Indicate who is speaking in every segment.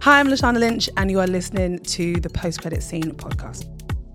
Speaker 1: Hi, I'm Lashana Lynch, and you are listening to the Post Credit Scene podcast.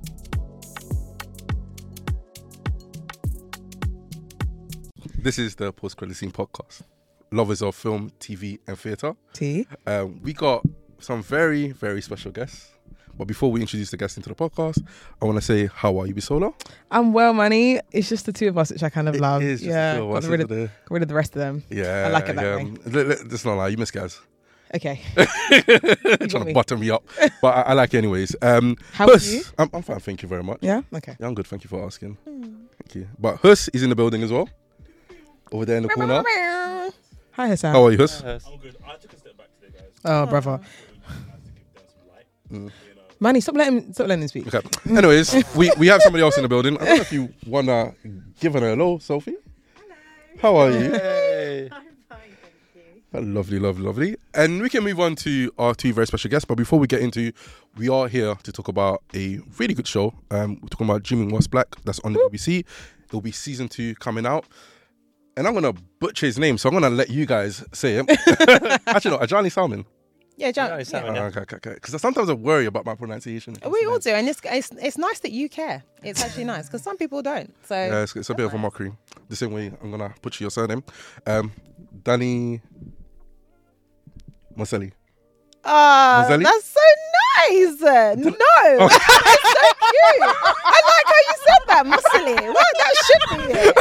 Speaker 2: This is the Post Credit Scene podcast. Lovers of film, TV, and theatre. We got some very, very special guests. But before we introduce the guests into the podcast, I want to say, how are you, Bisola?
Speaker 3: I'm well, Manny. It's just the two of us, which I kind of love.
Speaker 2: It is just the two of us,
Speaker 3: got rid of the rest of them.
Speaker 2: Yeah.
Speaker 3: I like it that way.
Speaker 2: Let's not lie, you miss Gaz.
Speaker 3: Okay.
Speaker 2: Trying to butter me up. But I like it anyways.
Speaker 3: How
Speaker 2: Hus,
Speaker 3: are you?
Speaker 2: I'm fine, thank you very much.
Speaker 3: Yeah? Okay.
Speaker 2: Yeah, I'm good, thank you for asking. Thank you. But Hus is in the building as well. Over there in the corner.
Speaker 3: Hi, Hassan.
Speaker 2: How are you, Hus?
Speaker 4: I'm good. I took a step back today, guys.
Speaker 3: Oh, brother.
Speaker 4: I had to give them some light. You know.
Speaker 3: Manny, stop letting him speak.
Speaker 2: Okay. Anyways, we have somebody else in the building. I don't know if you want to give her a hello, Sophie. How are you?
Speaker 4: Hey.
Speaker 5: I'm fine, thank you.
Speaker 2: Lovely, lovely, lovely. And we can move on to our two very special guests. But before we get into, we are here to talk about a really good show. We're talking about Jimmy Was Black. That's on the BBC. It'll be season 2 coming out. And I'm going to butcher his name, so I'm going to let you guys say it. Actually, no, Ajani Salman.
Speaker 3: Yeah, John.
Speaker 4: Yeah, Salman, yeah.
Speaker 2: Okay. Because sometimes I worry about my pronunciation.
Speaker 6: We all do, and it's nice that you care. It's actually nice because some people don't. So
Speaker 2: Yeah, it's a bit of a mockery. The same way I'm going to butcher your surname. Danny Moselli. Moselli?
Speaker 6: that's so nice. No, that's so cute. I like how you said that, Moselli. Well, that should be it.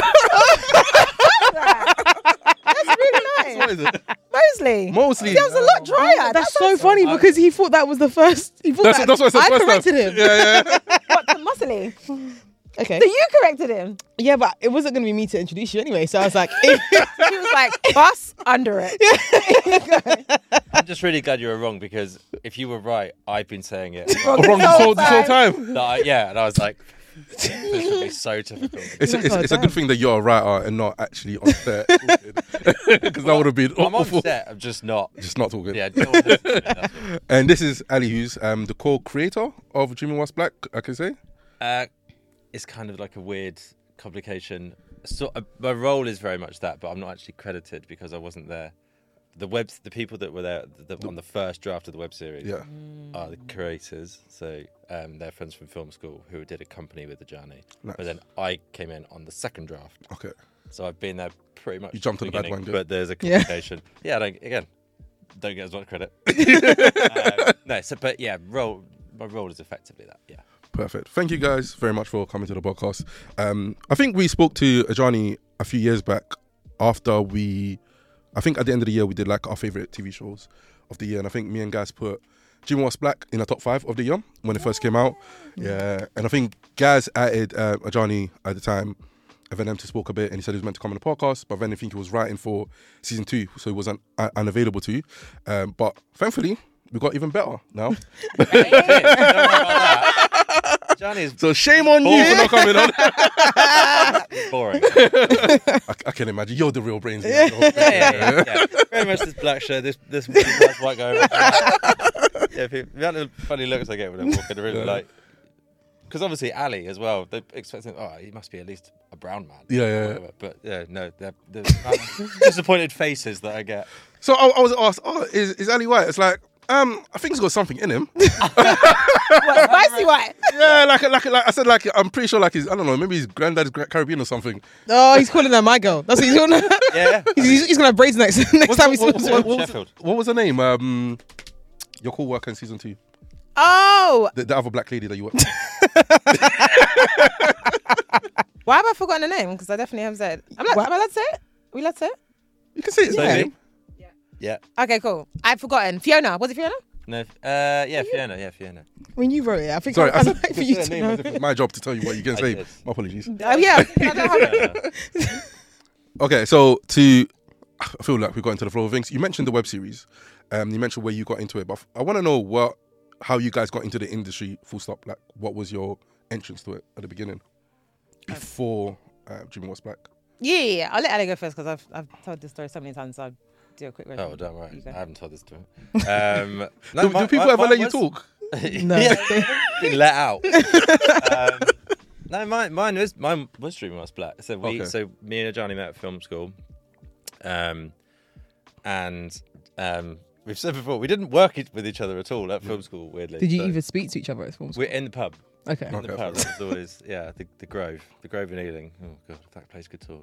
Speaker 6: That's really nice.
Speaker 2: What is it?
Speaker 6: Mosley.
Speaker 2: Mosley.
Speaker 6: That was a lot drier.
Speaker 3: That's so funny because he thought that was the first. He thought
Speaker 2: That's what I said
Speaker 3: I
Speaker 2: first
Speaker 3: corrected
Speaker 2: time.
Speaker 3: him.
Speaker 2: Yeah.
Speaker 6: What, to Mosley?
Speaker 3: Okay.
Speaker 6: So you corrected him.
Speaker 3: Yeah, but it wasn't going to be me to introduce you anyway. So I was like,
Speaker 6: He was like, bus under it.
Speaker 4: I'm just really glad you were wrong because if you were right, I've been saying it.
Speaker 2: Wrong this whole time.
Speaker 4: And I was like, this would be so difficult.
Speaker 2: It's a good thing that you're a writer and not actually on set. Because that would have been
Speaker 4: I'm on
Speaker 2: awful.
Speaker 4: set, I'm just not.
Speaker 2: Just not talking.
Speaker 4: Yeah, that's
Speaker 2: And this is Ali, who's the co-creator of Jimmy Was Black, I can say.
Speaker 4: it's kind of like a weird complication. So my role is very much that, but I'm not actually credited because I wasn't there. The people that were there on the first draft of the web series
Speaker 2: Yeah.
Speaker 4: are the creators. So they're friends from film school who did a company with Ajani.
Speaker 2: Nice.
Speaker 4: But then I came in on the second draft.
Speaker 2: Okay.
Speaker 4: So I've been there pretty much.
Speaker 2: You jumped to the bad
Speaker 4: beginning,
Speaker 2: one, good.
Speaker 4: but there's a complication. Yeah, don't get as much credit. My role is effectively that. Yeah.
Speaker 2: Perfect. Thank you guys very much for coming to the podcast. I think we spoke to Ajani a few years back after I think at the end of the year we did like our favourite TV shows of the year, and I think me and Gaz put Jimmy Was Black in the top 5 of the year when it first came out. Yeah, and I think Gaz added Ajani at the time, and then to spoke a bit, and he said he was meant to come on the podcast, but then I think he was writing for season 2, so he wasn't unavailable to you. But thankfully, we got even better now.
Speaker 4: Don't worry about that. Johnny is
Speaker 2: So shame on you for not coming on.
Speaker 4: boring.
Speaker 2: I can imagine you're the real brains.
Speaker 4: Yeah. Very much this black shirt, this nice white guy. Yeah, the amount of funny looks I get when I'm walking, I really like. Because obviously Ali as well, they're expecting, he must be at least a brown man.
Speaker 2: Yeah.
Speaker 4: Whatever. But yeah, no, the disappointed faces that I get.
Speaker 2: So I was asked, is Ali white? It's like, I think he's got something in him.
Speaker 6: What, spicy white?
Speaker 2: Yeah, like I said, like I'm pretty sure, like I don't know, maybe his granddad's Caribbean or something.
Speaker 3: oh, he's calling her my girl. That's what he's doing.
Speaker 4: Yeah.
Speaker 3: He's going to have braids next time he sees her.
Speaker 4: Sheffield.
Speaker 2: What was her name? Your co-worker in season 2,
Speaker 6: Oh,
Speaker 2: the other black lady that you worked.
Speaker 6: why have I forgotten her name? Because I definitely have said. Am I allowed to say it? Are we allowed to say it?
Speaker 2: You can say his
Speaker 4: Yeah.
Speaker 2: name.
Speaker 4: Yeah.
Speaker 6: Okay, cool. I've forgotten. Fiona. Was it Fiona?
Speaker 4: No. Fiona. Yeah, Fiona.
Speaker 3: When you wrote it, I think
Speaker 2: Sorry, I
Speaker 3: I'd
Speaker 2: said
Speaker 3: like for you
Speaker 2: her
Speaker 3: to
Speaker 2: name
Speaker 3: know.
Speaker 2: as if it's my job to tell you what you can say.
Speaker 4: did.
Speaker 2: My apologies.
Speaker 6: Oh, yeah. I don't have it.
Speaker 2: Okay, so I feel like we got into the flow of things. You mentioned the web series. You mentioned where you got into it, but I want to know how you guys got into the industry. Full stop. Like, what was your entrance to it at the beginning before Jimmy Was Black?
Speaker 6: Yeah. I'll let Ali go first because I've told this story so many times. So I'll do a quick version.
Speaker 4: Oh, don't worry.
Speaker 6: You go.
Speaker 4: I haven't told this to him.
Speaker 2: Do people ever let you talk?
Speaker 3: No.
Speaker 4: Yeah, been let out. No, mine was Jimmy Was Black. So me and Johnny met at film school, and we we've said before, we didn't work with each other at all at film school, weirdly.
Speaker 3: Did you
Speaker 4: So
Speaker 3: even speak to each other at film school?
Speaker 4: We're in the pub.
Speaker 3: Okay.
Speaker 4: In the pub. That was always, the Grove. The Grove in Ealing. Oh, God, that place could talk,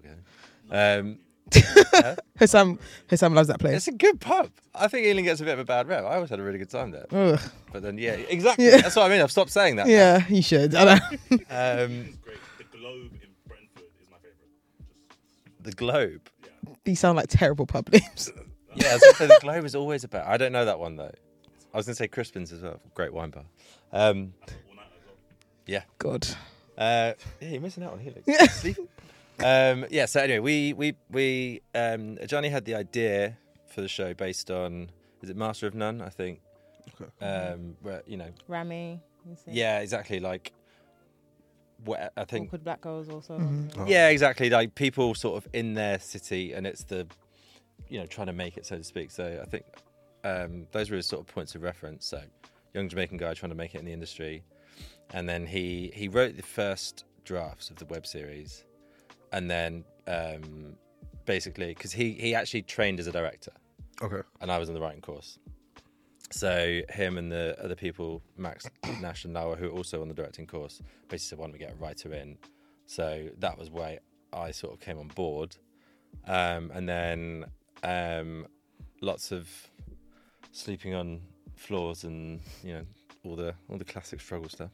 Speaker 3: Hissam loves that place.
Speaker 4: It's a good pub. I think Ealing gets a bit of a bad rep. I always had a really good time there.
Speaker 3: Ugh.
Speaker 4: But then, exactly.
Speaker 3: Yeah.
Speaker 4: That's what I mean. I've stopped saying that.
Speaker 3: Yeah, you should. I know.
Speaker 4: It's
Speaker 5: great. The Globe in Brentford is my favourite.
Speaker 4: The Globe.
Speaker 3: These sound like terrible pub names.
Speaker 4: Yeah, I was going to say the Globe is always about. I don't know that one though. I was going to say Crispin's as well. Great wine bar. Yeah.
Speaker 3: God.
Speaker 4: You're missing out on Helix. So anyway, we Johnny had the idea for the show based on, is it Master of None? I think.
Speaker 2: Okay.
Speaker 4: Where,
Speaker 6: Rami.
Speaker 4: Yeah, exactly. Like, what I think.
Speaker 6: Awkward Black Girls also.
Speaker 2: Oh.
Speaker 4: Yeah, exactly. Like people sort of in their city, and it's the, trying to make it, so to speak. So I think those were his sort of points of reference. So, young Jamaican guy trying to make it in the industry, and then he wrote the first drafts of the web series, and then basically because he actually trained as a director.
Speaker 2: Okay.
Speaker 4: And I was in the writing course. So him and the other people, Max, Nash and Noah, who are also on the directing course, basically said, why don't we get a writer in? So that was why I sort of came on board. And then lots of sleeping on floors and, all the classic struggle stuff.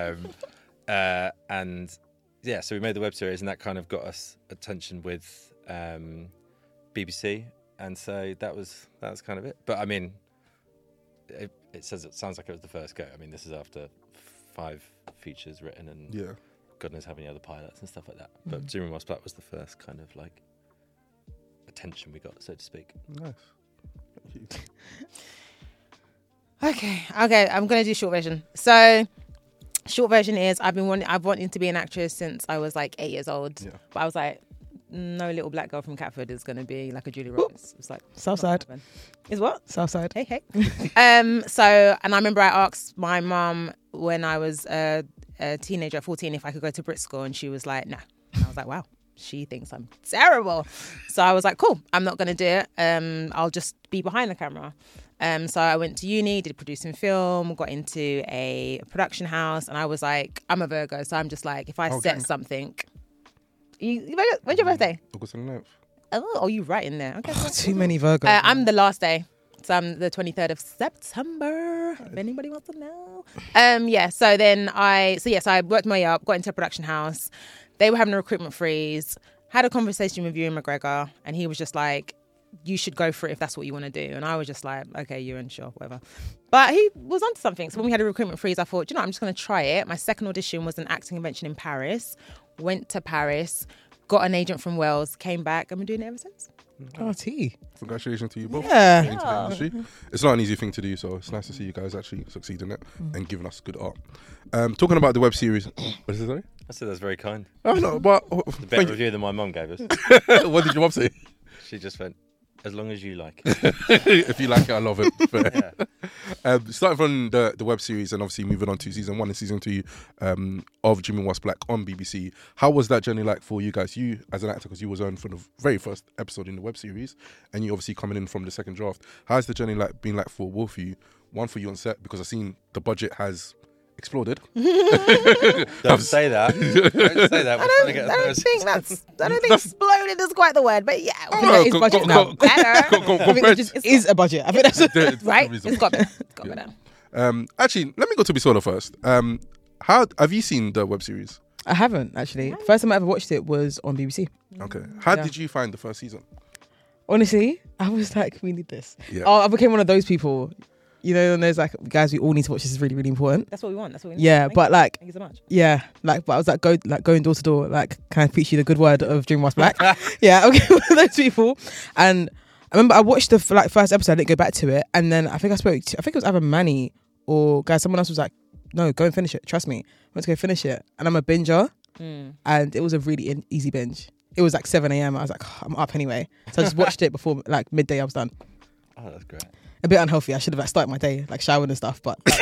Speaker 4: And yeah, so we made the web series, and that kind of got us attention with BBC. And so that was kind of it. But I mean, it sounds like it was the first go. I mean, this is after 5 features written and God knows how many other pilots and stuff like that. But Jimmy Moss Black was the first kind of like attention we got, so to speak.
Speaker 2: Nice. Thank you.
Speaker 6: Okay, I'm gonna do short version. So, short version is I've wanted to be an actress since I was like 8 years old.
Speaker 2: Yeah.
Speaker 6: But I was like, no little black girl from Catford is gonna be like a Julie Roberts. It's like
Speaker 3: Southside.
Speaker 6: Is what?
Speaker 3: Southside.
Speaker 6: Hey. So, and I remember I asked my mum when I was a teenager at 14 if I could go to Brit School, and she was like, no. And I was like, wow, she thinks I'm terrible. So I was like, cool, I'm not gonna do it. I'll just be behind the camera. So I went to uni, did producing film, got into a production house, and I was like, I'm a Virgo, so I'm just like, if I set something. When's your birthday?
Speaker 2: August 29th.
Speaker 6: Oh, you right in there. Okay.
Speaker 3: Too many Virgos.
Speaker 6: I'm the last day. So I'm the 23rd of September, if anybody wants to know. So I worked my way up, got into a production house. They were having a recruitment freeze, had a conversation with Ewan McGregor, and he was just like, you should go for it if that's what you want to do. And I was just like, okay, Ewan, sure, whatever. But he was onto something. So when we had a recruitment freeze, I thought, I'm just going to try it. My second audition was an acting convention in Paris. Went to Paris, got an agent from Wales, came back, and been doing it ever since.
Speaker 3: Oh, T.
Speaker 2: Congratulations to you both.
Speaker 3: Yeah.
Speaker 2: Into the industry. It's not an easy thing to do, so it's nice to see you guys actually succeed in it and giving us good art. Talking about the web series, what is it, sorry?
Speaker 4: I said that's very kind.
Speaker 2: Oh no, but
Speaker 4: The better review than my mum gave us.
Speaker 2: what did your mum say?
Speaker 4: She just went, as long as you like.
Speaker 2: If you like it, I love it. Fair.
Speaker 4: Yeah.
Speaker 2: Starting from the web series and obviously moving on to season 1 and season 2 of Jimmy Was Black on BBC. How was that journey like for you guys? You as an actor, because you was on for the very first episode in the web series, and you obviously coming in from the second draft. How's the journey been like for both of you? One for you on set, because I've seen the budget has exploded.
Speaker 4: Don't say that. Don't say that.
Speaker 6: I don't think exploded is quite the word, but yeah.
Speaker 3: That is budget now.
Speaker 6: Better.
Speaker 3: I think it just is a budget. I think that's
Speaker 6: Right? It's got better. It's got better.
Speaker 2: Actually, let me go to Bisola first. How have you seen the web series?
Speaker 3: I haven't actually. First time I ever watched it was on BBC.
Speaker 2: Okay. How
Speaker 3: Yeah.
Speaker 2: did you find the first season?
Speaker 3: Honestly, I was like, we need this.
Speaker 2: Yeah.
Speaker 3: I became one of those people, and there's like, guys, we all need to watch this. Is really, really important.
Speaker 6: That's what we want. That's what we need.
Speaker 3: Yeah,
Speaker 6: Thank
Speaker 3: but
Speaker 6: you.
Speaker 3: like,
Speaker 6: Thank you so much.
Speaker 3: yeah, like, but I was like, going door to door, like, can I preach you the good word of Jimmy Was Black? Yeah, okay, one of those people. And I remember I watched the first episode, I didn't go back to it, and then I think it was either Manny or someone else was like, no, go and finish it. Trust me, I went to go finish it, and I'm a binger, and it was a really easy binge. It was like 7 a.m. I was like, I'm up anyway, so I just watched it before like midday. I was done.
Speaker 4: Oh, that's great.
Speaker 3: A bit unhealthy. I should have started my day like showered and stuff, but
Speaker 6: You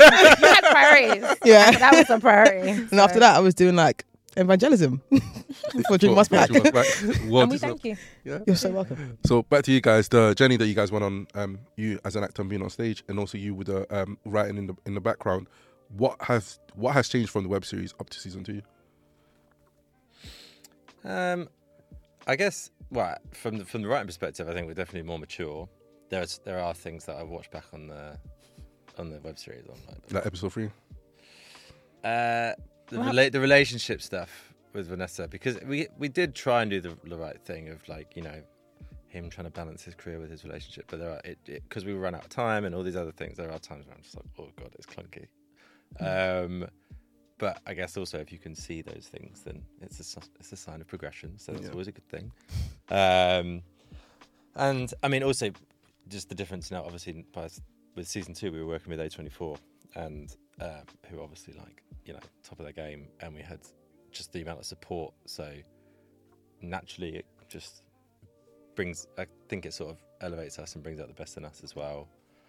Speaker 6: had priorities.
Speaker 3: yeah.
Speaker 6: That was a priority.
Speaker 3: And after that, I was doing like evangelism. For Dream Must Black.
Speaker 2: Dream Must Black. Well
Speaker 6: And we
Speaker 2: deserved.
Speaker 6: thank you.
Speaker 3: You're so welcome.
Speaker 2: So back to you guys, the journey that you guys went on, you as an actor and being on stage, and also you with the writing in the background. What has changed from the web series up to season 2?
Speaker 4: I guess, well, from the writing perspective, I think we're definitely more mature. There are things that I've watched back on the web series.
Speaker 2: Like episode 3?
Speaker 4: The relationship stuff with Vanessa, because we did try and do the right thing of, like, you know, him trying to balance his career with his relationship, but there are because we run out of time and all these other things. There are times where I'm just like, oh god, it's clunky. But I guess also if you can see those things, then it's a sign of progression. So that's always a good thing. And I mean, also just the difference now. Obviously, with season 2, we were working with A24, and who are obviously, like, you know, top of their game, and we had just the amount of support. So naturally, it just brings. I think it sort of elevates us and brings out the best in us as well.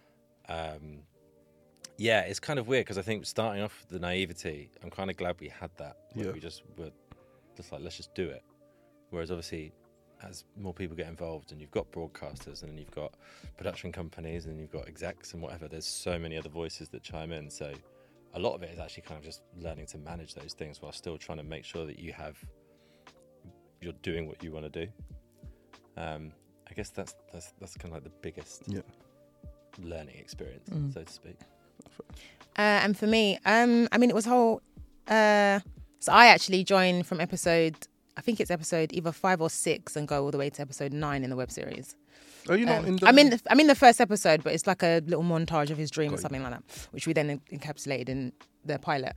Speaker 4: Yeah, it's kind of weird because I think starting off with the naivety, I'm kind of glad we had that.
Speaker 2: Yeah.
Speaker 4: We just were just like, let's just do it. Whereas obviously, as more people get involved, and you've got broadcasters, and then you've got production companies, and you've got execs and whatever, there's so many other voices that chime in. So a lot of it is actually kind of just learning to manage those things while still trying to make sure that you're doing what you want to do. I guess that's kind of like the biggest learning experience, so to speak.
Speaker 6: And for me, I mean, it was whole. So I actually joined from episode either 5 or 6 and go all the way to episode 9 in the web series.
Speaker 2: Are you not in the...
Speaker 6: I'm in the first episode, but it's like a little montage of his dream or something like that, which we then encapsulated in the pilot.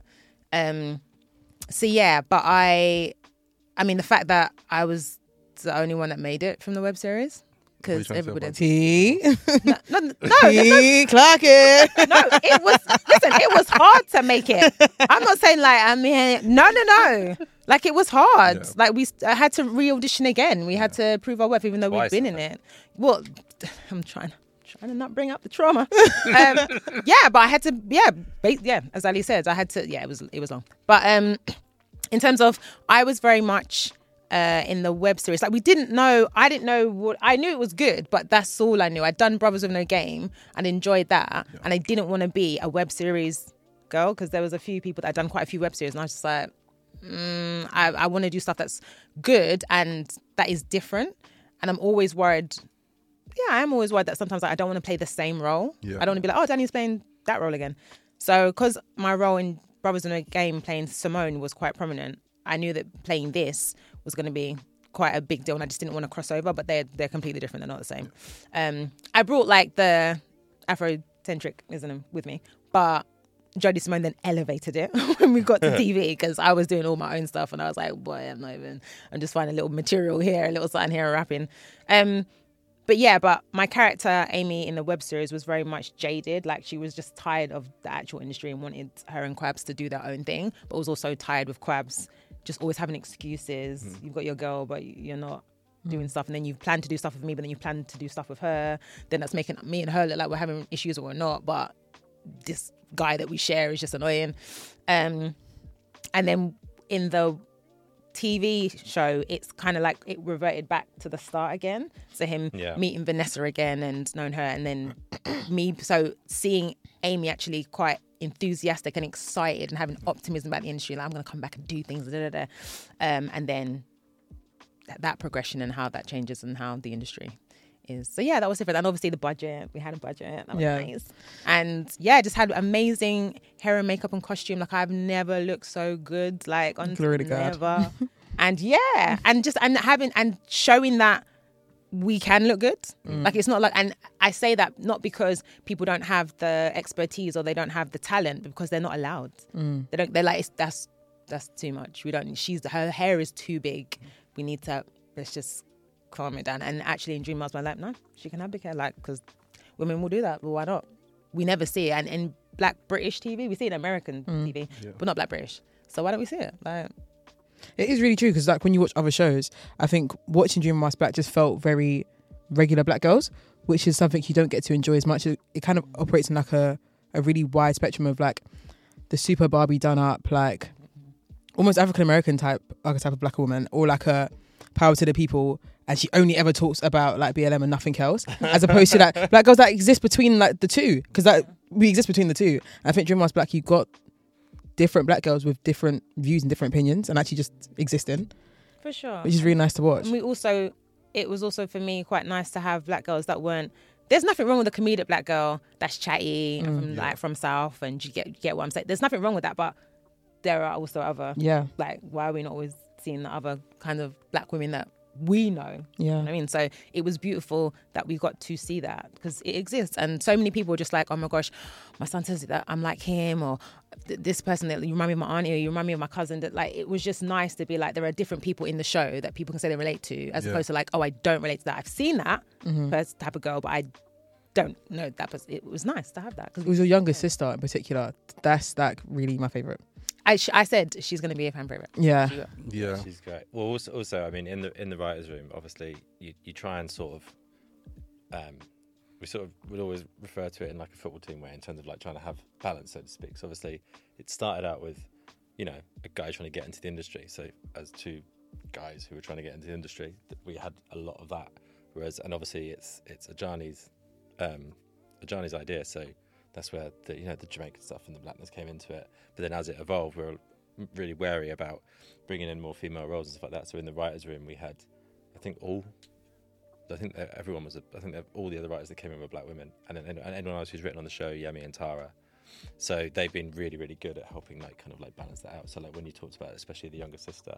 Speaker 6: So yeah, but I mean, the fact that I was the only one that made it from the web series, because everybody.
Speaker 3: T.
Speaker 6: No,
Speaker 3: T. Clark it.
Speaker 6: No, it was hard to make it. I'm not saying like, I mean, no. Like, it was hard.
Speaker 2: Yeah.
Speaker 6: Like, I had to re-audition again. We had to prove our worth, even though we've been in it. Well, I'm trying to not bring up the trauma. But I had to, as Ali says, I had to, it was long. But in terms of, I was very much in the web series. Like, I didn't know I knew it was good, but that's all I knew. I'd done Brothers with No Game and enjoyed that. Yeah. And I didn't want to be a web series girl, because there was a few people that had done quite a few web series, and I was just like, I want to do stuff that's good and that is different. And I'm always worried. Yeah, I am always worried that sometimes I don't want to play the same role. Yeah. I don't want to be like, oh, Danny's playing that role again. So because my role in Brothers in a Game playing Simone was quite prominent, I knew that playing this was going to be quite a big deal, and I just didn't want to cross over, but they're completely different. They're not the same. I brought like the Afrocentricism with me, but Jodie Simone then elevated it when we got to TV, because I was doing all my own stuff, and I was like, boy, I'm just finding a little material here, a little something here, rapping. But my character, Amy, in the web series was very much jaded. Like, she was just tired of the actual industry and wanted her and Quabs to do their own thing, but was also tired with Quabs just always having excuses. You've got your girl, but you're not doing stuff. And then you've planned to do stuff with me, but then you plan to do stuff with her. Then that's making me and her look like we're having issues or we're not. But this guy that we share is just annoying. And then in the TV show, it's kind of like it reverted back to the start again. So him meeting Vanessa again and knowing her, and then me. So seeing Amy actually quite enthusiastic and excited and having optimism about the industry, like, I'm going to come back and do things, and then that progression and how that changes and how the industry is. So yeah, that was different. And obviously the budget, we had a budget, that was nice. And yeah, just had amazing hair and makeup and costume. Like, I've never looked so good, like, on
Speaker 3: Glory to God.
Speaker 6: never. And and showing that we can look good. Like, it's not like, and I say that not because people don't have the expertise or they don't have the talent, but because they're not allowed. They're like, that's too much. Her hair is too big. We need to, let's just calm it down. And actually in Dream House, I'm like, no, she can have big hair, like, because women will do that, but why not? We never see it. And in Black British TV, we see it in American TV, but not Black British. So why don't we see it? Like,
Speaker 3: it is really true, because like when you watch other shows, I think watching Dream House Black just felt very regular black girls, which is something you don't get to enjoy as much. It kind of operates in like a really wide spectrum of like the super Barbie done up, like almost African American type archetype of black woman, or like a power to the people, and she only ever talks about like BLM and nothing else, as opposed to like black girls that exist between like the two, because like we exist between the two. I think Dream House Black, you got different black girls with different views and different opinions, and actually just existing,
Speaker 6: For sure.
Speaker 3: which is really nice to watch.
Speaker 6: And it was also for me quite nice to have black girls that weren't. There's nothing wrong with a comedic black girl that's chatty and from South, and you get what I'm saying. There's nothing wrong with that, but there are also other.
Speaker 3: Yeah,
Speaker 6: Like, why are we not always seeing the other kind of black women that we know?
Speaker 3: yeah.
Speaker 6: You know what I mean? So it was beautiful that we got to see that, because it exists. And so many people were just like, oh my gosh, my son says that I'm like him, or this person that you remind me of my auntie, or you remind me of my cousin. That like, it was just nice to be like, there are different people in the show that people can say they relate to, as opposed to like, oh, I don't relate to that. I've seen that type of girl, but I don't know that person. It was nice to have that.
Speaker 3: It was your younger sister in particular. That's like really my favorite.
Speaker 6: I said she's going to be a fan favorite.
Speaker 3: Yeah.
Speaker 2: Yeah.
Speaker 4: She's great. Well, also, I mean, in the writers' room, obviously, you try and sort of, we sort of would always refer to it in like a football team way, in terms of like trying to have balance, so to speak. So obviously, it started out with, you know, a guy trying to get into the industry. So as two guys who were trying to get into the industry, we had a lot of that. Whereas, and obviously, it's Ajani's idea. So that's where the Jamaican stuff and the blackness came into it. But then as it evolved, we were really wary about bringing in more female roles and stuff like that. So in the writers' room, we had, I think all the other writers that came in were black women, and anyone else who's written on the show, Yemi and Tara. So they've been really, really good at helping like kind of like balance that out. So like when you talked about it, especially the younger sister,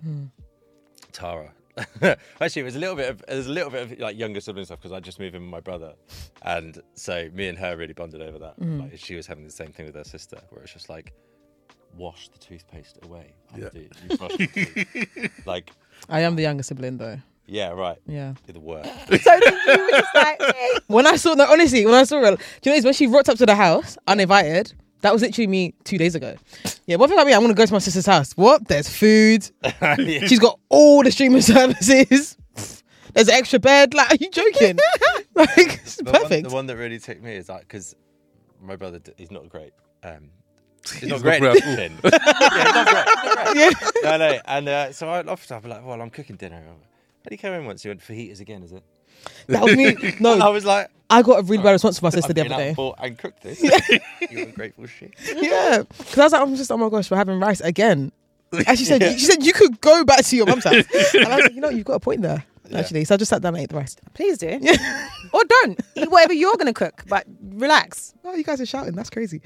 Speaker 4: Tara. Actually, there's a little bit of like younger sibling stuff, because I just moved in with my brother, and so me and her really bonded over that. Like she was having the same thing with her sister, where it's just like, wash the toothpaste away. Dude, you brush your teeth. Like,
Speaker 3: I am the younger sibling though.
Speaker 4: yeah, right.
Speaker 3: Yeah.
Speaker 4: You're the worst.
Speaker 6: So then you were just like, hey.
Speaker 3: When I saw her, do you know what, when she rocked up to the house uninvited, that was literally me 2 days ago. Yeah, one thing about me, I'm gonna go to my sister's house. What? There's food.
Speaker 4: Yeah.
Speaker 3: She's got all the streaming services. There's an extra bed. Like, are you joking? Like, it's perfect.
Speaker 4: The one that really ticked me is like, because my brother, he's not great. He's
Speaker 2: not
Speaker 4: not great
Speaker 2: great
Speaker 4: at
Speaker 2: at
Speaker 4: cooking. Yeah, he's not great.
Speaker 3: Yeah.
Speaker 4: No, no. And so I'd often be like, well, I'm cooking dinner. But he came in once. He went, fajitas again, is it?
Speaker 3: That was me. No,
Speaker 4: I was like,
Speaker 3: I got a really bad response from my sister
Speaker 4: I've
Speaker 3: the
Speaker 4: been
Speaker 3: other
Speaker 4: out
Speaker 3: day.
Speaker 4: and bought and cooked this. You ungrateful shit.
Speaker 3: Yeah, because I was like, oh my gosh, we're having rice again. And she said, you could go back to your mum's house. And I was like, you've got a point there, actually. So I just sat down and ate the rice.
Speaker 6: Please do. Or don't. Eat whatever you're going to cook, but relax.
Speaker 3: Oh, you guys are shouting. That's crazy.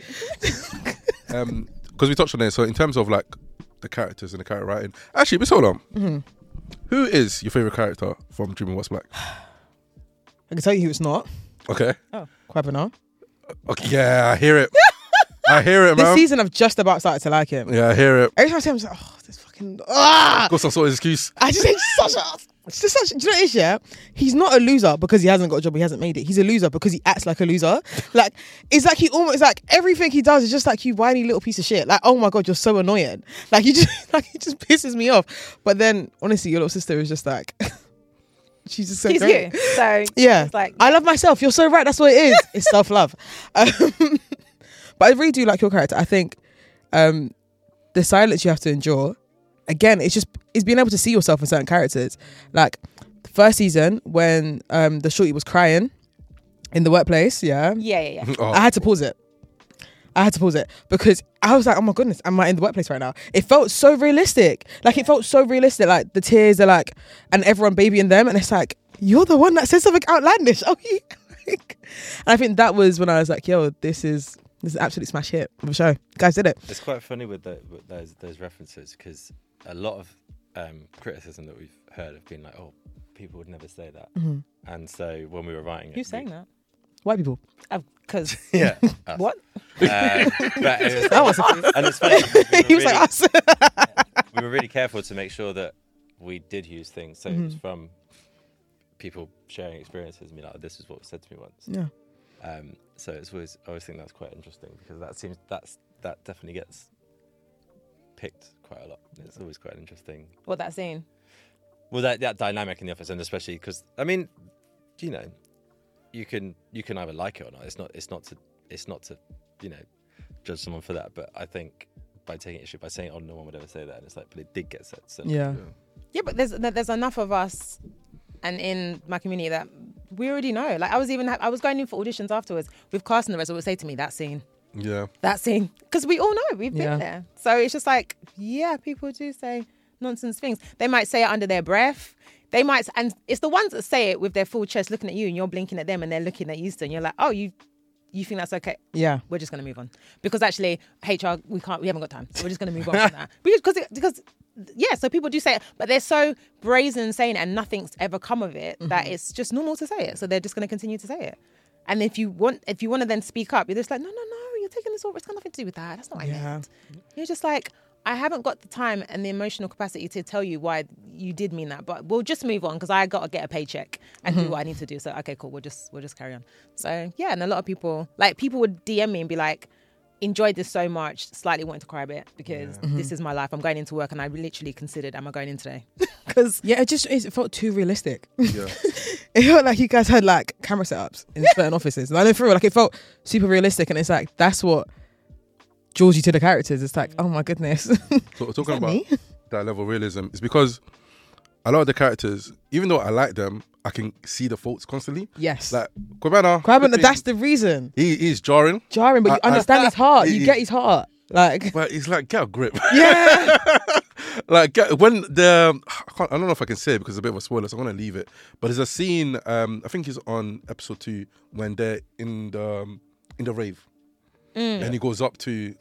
Speaker 2: Because we touched on it. So in terms of like the characters and the character writing, actually, but hold on. Who is your favorite character from Dreaming What's Black?
Speaker 3: I can tell you who it's not.
Speaker 2: Okay.
Speaker 3: Kwabena.
Speaker 2: Okay. Yeah, I hear it. I hear it,
Speaker 3: This
Speaker 2: man.
Speaker 3: season I've just about started to like him.
Speaker 2: Yeah, I hear it.
Speaker 3: Every time I see him, I'm just like, oh, this fucking... Ah!
Speaker 2: Of course, I saw his excuse.
Speaker 3: I just think it's just such... Do you know what it is, yeah? He's not a loser because he hasn't got a job, he hasn't made it. He's a loser because he acts like a loser. Like, it's like he almost... Like, everything he does is just like, you whiny little piece of shit. Like, oh my God, you're so annoying. Like, he just pisses me off. But then, honestly, your little sister is just like... She's just so
Speaker 6: He's
Speaker 3: great.
Speaker 6: you. So
Speaker 3: Yeah.
Speaker 6: it's like,
Speaker 3: I love myself. You're so right. That's what it is. It's self-love. But I really do like your character. I think the silence you have to endure, again, it's being able to see yourself in certain characters. Like the first season when the shorty was crying in the workplace,
Speaker 6: yeah.
Speaker 3: I had to pause it. Because I was like, oh my goodness, am I in the workplace right now? It felt so realistic. Like it felt so realistic. Like the tears are like, and everyone babying them. And it's like, you're the one that said something outlandish. Oh, yeah. And I think that was when I was like, yo, this is an absolute smash hit of a show. You guys did it.
Speaker 4: It's quite funny with those references, because a lot of criticism that we've heard have been like, oh, people would never say that. And so when we were writing it,
Speaker 6: Who's saying that?
Speaker 3: White people.
Speaker 6: Because
Speaker 4: Yeah. us.
Speaker 6: what?
Speaker 4: But it was, and it's funny.
Speaker 3: He was like us.
Speaker 4: We were really careful to make sure that we did use things. So it was from people sharing experiences. I mean, like, this is what was said to me once.
Speaker 3: Yeah.
Speaker 4: So it's I always think that's quite interesting, because that definitely gets picked quite a lot. It's always quite interesting.
Speaker 6: What that scene?
Speaker 4: Well, that dynamic in the office, and especially because, I mean, you know, you can either like it or not. It's not to judge someone for that. But I think by taking issue by saying, "Oh, no one would ever say that," and it's like, but it did get said. So
Speaker 3: Yeah.
Speaker 6: Yeah, but there's enough of us, and in my community that we already know. Like I was going in for auditions afterwards with casting. The rest would say to me that scene, because we all know we've been there. So it's just like, yeah, people do say nonsense things. They might say it under their breath. They might, and it's the ones that say it with their full chest, looking at you, and you're blinking at them, and they're looking at you still, and you're like, oh, you think that's okay?
Speaker 3: Yeah.
Speaker 6: We're just going to move on because actually HR we haven't got time. So we're just going to move on from that because yeah. So people do say it, but they're so brazen saying it, and nothing's ever come of it that it's just normal to say it. So they're just going to continue to say it. And if you want to then speak up, you're just like, no, you're taking this over. It's got nothing to do with that. That's not what I meant. You're just like, I haven't got the time and the emotional capacity to tell you why you did mean that, but we'll just move on because I got to get a paycheck and do what I need to do. So, okay, cool. We'll just carry on. So, yeah. And a lot of people would DM me and be like, enjoyed this so much, slightly wanting to cry a bit because this is my life. I'm going into work and I literally considered, am I going in today? Because
Speaker 3: it felt too realistic.
Speaker 2: Yeah.
Speaker 3: It felt like you guys had like camera setups in certain offices. And I know for real, like it felt super realistic, and it's like that's what draws you to the characters. It's like, oh my goodness.
Speaker 2: So talking about that level of realism is because a lot of the characters, even though I like them, I can see the faults constantly.
Speaker 3: Yes.
Speaker 2: Like Kwabena,
Speaker 3: that's the reason.
Speaker 2: He's jarring.
Speaker 3: But you understand his heart. You get his heart. Like,
Speaker 2: but he's like, get a grip.
Speaker 3: Yeah.
Speaker 2: Like when I don't know if I can say it because it's a bit of a spoiler, so I'm gonna leave it. But there's a scene, I think it's on episode 2 when they're in the rave. And he goes up to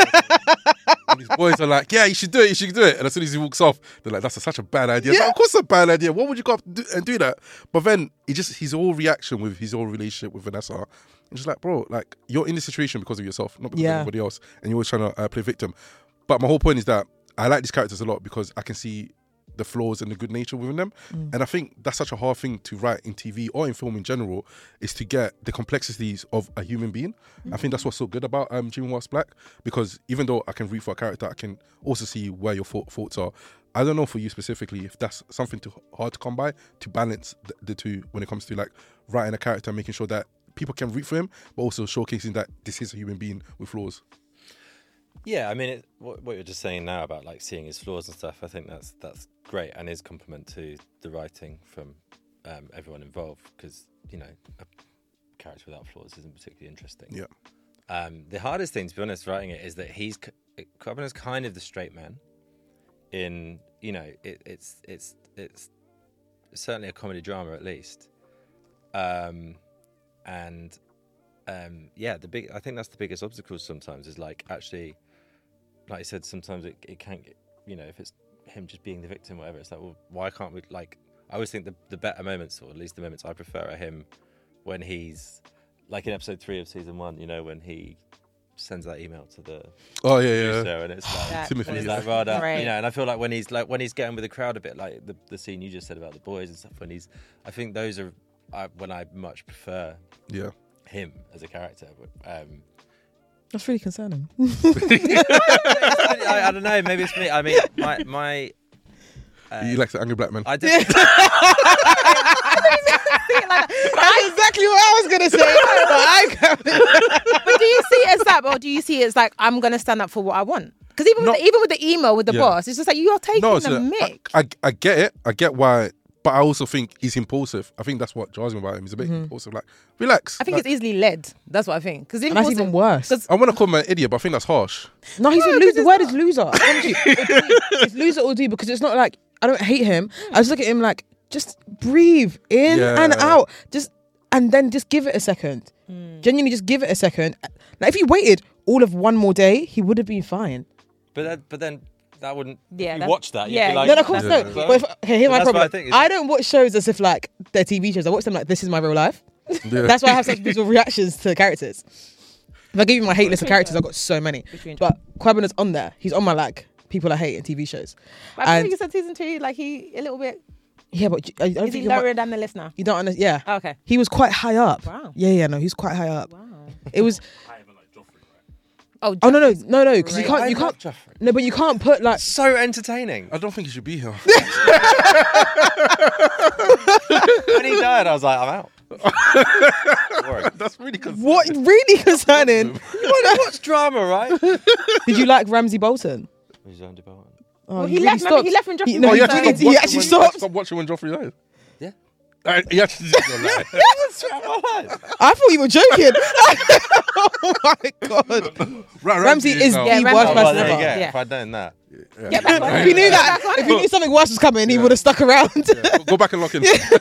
Speaker 2: and his boys are like, yeah, you should do it. And as soon as he walks off, they're like, that's such a bad idea.
Speaker 3: Yeah.
Speaker 2: Like, of course it's a bad idea. What would you go up and do that? But then his whole reaction with his whole relationship with Vanessa, it's just like, bro, like you're in this situation because of yourself, not because of anybody else. And you're always trying to play victim. But my whole point is that I like these characters a lot because I can see the flaws and the good nature within them. And I think that's such a hard thing to write in TV or in film in general, is to get the complexities of a human being. I think that's what's so good about Jimmy What's Black, because even though I can root for a character, I can also see where your faults are. I don't know for you specifically if that's something too hard to come by, to balance the two when it comes to like writing a character and making sure that people can root for him, but also showcasing that this is a human being with flaws.
Speaker 4: Yeah, I mean, what you're just saying now about like seeing his flaws and stuff, I think that's great and is compliment to the writing from everyone involved, because, you know, a character without flaws isn't particularly interesting.
Speaker 2: Yeah.
Speaker 4: The hardest thing, to be honest, writing it is that Kwabena's kind of the straight man. In, you know, it's certainly a comedy drama at least, and yeah, I think that's the biggest obstacle sometimes, is like, actually, like I said, sometimes it can't get, you know, if it's him just being the victim, whatever, it's like, well, why can't we, like, I always think the better moments, or at least the moments I prefer, are him when he's, like in episode 3 of season 1, you know, when he sends that email to the producer, and it's like,
Speaker 2: Timothy,
Speaker 4: and he's like, rather, you know, and I feel like when he's getting with the crowd a bit, like the scene you just said about the boys and stuff, I think those are when I much prefer him as a character.
Speaker 3: That's really concerning.
Speaker 4: I don't know, maybe it's me. I mean, my
Speaker 2: you like the angry black man?
Speaker 4: I do.
Speaker 3: That's exactly what I was gonna say.
Speaker 6: But do you see it as that, or do you see it as like, I'm gonna stand up for what I want? Because even with the email with the boss, it's just like, you're taking the mick.
Speaker 2: I get it. I get why. But I also think he's impulsive. I think that's what jars me about him. He's a bit impulsive. Like, relax.
Speaker 6: I think
Speaker 2: like,
Speaker 6: it's easily led. That's what I think. Because
Speaker 3: that's even worse.
Speaker 2: I want to call him an idiot, but I think that's harsh.
Speaker 3: No, he's a loser. The word is loser. It's loser or do, because it's not like, I don't hate him. I just look at him like, just breathe in and out. And then just give it a second. Genuinely just give it a second. Like, if he waited all of one more day, he would have been fine.
Speaker 4: But then that wouldn't.
Speaker 6: Yeah,
Speaker 4: if you watch that, you'd be like,
Speaker 3: no, of course no. But here's my problem. I don't watch shows as if like they're TV shows. I watch them like, this is my real life. That's why I have such visual reactions to characters. If I give you my hate list of characters, I've got so many. But Kwabena's on there. He's on my like people I hate in TV shows.
Speaker 6: But I think you said season 2, like he a little bit.
Speaker 3: Yeah, but I don't
Speaker 6: is
Speaker 3: think
Speaker 6: he lower than the list now?
Speaker 3: You don't understand. Yeah.
Speaker 6: Oh, okay.
Speaker 3: He was quite high up.
Speaker 6: Wow.
Speaker 3: Yeah, no, he's quite high up.
Speaker 6: Wow.
Speaker 3: It was.
Speaker 5: I even like Joffrey, right?
Speaker 6: Oh
Speaker 3: no, because you
Speaker 4: I
Speaker 3: can't.
Speaker 4: love Joffrey.
Speaker 3: No, but you can't put like.
Speaker 4: So entertaining.
Speaker 2: I don't think he should be here.
Speaker 4: When he died, I was like, I'm out. Boring.
Speaker 2: That's really concerning.
Speaker 3: What really concerning?
Speaker 4: What's drama, right?
Speaker 3: Did you like Ramsey Bolton?
Speaker 4: Who's Andy Bolton?
Speaker 3: Oh,
Speaker 6: Well,
Speaker 3: you
Speaker 6: he
Speaker 3: really
Speaker 6: left. Remember, he
Speaker 3: stopped.
Speaker 6: left when Joffrey.
Speaker 3: No,
Speaker 2: Oh,
Speaker 3: he
Speaker 2: you
Speaker 3: actually-
Speaker 2: actually
Speaker 3: he actually stopped.
Speaker 2: Stop watching when Joffrey died.
Speaker 4: Yeah.
Speaker 2: He actually did not lie.
Speaker 3: I thought you were joking. Oh my god. Ramsey is
Speaker 2: now-
Speaker 3: the
Speaker 6: Yeah,
Speaker 3: worst
Speaker 6: Ramsey-
Speaker 4: Well,
Speaker 3: person
Speaker 4: there you
Speaker 3: ever.
Speaker 4: go.
Speaker 6: Yeah.
Speaker 4: If I'd known that.
Speaker 6: Get back on.
Speaker 3: If you knew that, if you knew something worse was coming, he would have stuck around.
Speaker 2: Go back and lock in.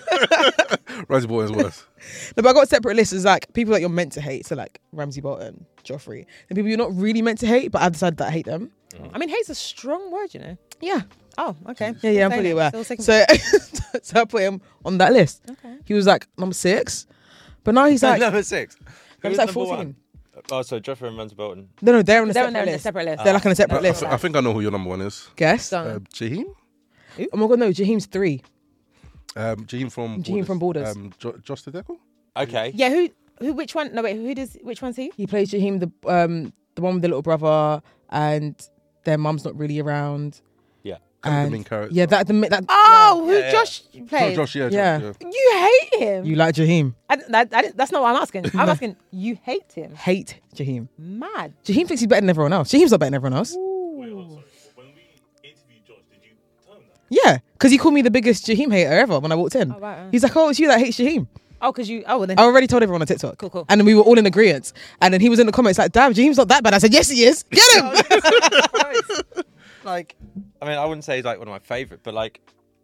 Speaker 2: Ramsey Bolton's worse.
Speaker 3: No, but I got separate lists. It's like people that you're meant to hate, so like Ramsey Bolton, Joffrey, and people you're not really meant to hate, but I've decided that I hate them.
Speaker 6: I mean, hate's a strong word, you know.
Speaker 3: Yeah,
Speaker 6: Oh, okay.
Speaker 3: yeah, I'm
Speaker 6: Still
Speaker 3: fully
Speaker 6: saying
Speaker 3: aware.
Speaker 6: it. Still second-
Speaker 3: So I put him on that list.
Speaker 6: Okay.
Speaker 3: He was like number 6, but now he's like
Speaker 4: number 6.
Speaker 3: he was like 14.
Speaker 4: Oh, so Joffrey and Ramsey Bolton.
Speaker 3: No, they're on a
Speaker 6: They're
Speaker 3: separate
Speaker 6: on a
Speaker 3: list.
Speaker 6: separate list.
Speaker 3: They're like on a separate list.
Speaker 2: I think I know who your number 1 is.
Speaker 3: Guess.
Speaker 6: Go on.
Speaker 2: Jaheim?
Speaker 3: Oh my god, no, Jaheim's 3.
Speaker 2: Jaheim from
Speaker 3: Jaheim from Borders.
Speaker 2: Josh Tadeko?
Speaker 4: Okay.
Speaker 6: Yeah. Which one? No, wait. Which one's he?
Speaker 3: He plays Jaheim, the one with the little brother, and their mum's not really around.
Speaker 4: Yeah.
Speaker 2: Kind of
Speaker 3: And
Speaker 2: the main character.
Speaker 3: yeah, that.
Speaker 6: Oh, who
Speaker 4: Yeah.
Speaker 6: Josh
Speaker 2: No,
Speaker 6: plays?
Speaker 2: Josh, yeah.
Speaker 3: Yeah.
Speaker 2: Josh, yeah.
Speaker 6: You hate him.
Speaker 3: You like Jaheim?
Speaker 6: That's not what I'm asking. I'm asking. You hate him.
Speaker 3: Hate Jaheim.
Speaker 6: Mad.
Speaker 3: Jaheim thinks he's better than everyone else. Jaheim's not better than everyone else.
Speaker 5: Wait, hold on, sorry. When we interviewed Josh, did you tell him that?
Speaker 3: Yeah, because he called me the biggest Jaheim hater ever when I walked in.
Speaker 6: Oh, right.
Speaker 3: He's like, "Oh, it's you that hates Jaheim."
Speaker 6: Oh, because you. Oh, well then.
Speaker 3: I already told everyone on TikTok.
Speaker 6: Cool.
Speaker 3: And then we were all in agreement. And then he was in the comments like, "Damn, Jaheim's not that bad." I said, "Yes, he is. Get him."
Speaker 4: Like, I mean, I wouldn't say he's like one of my favourite, but like,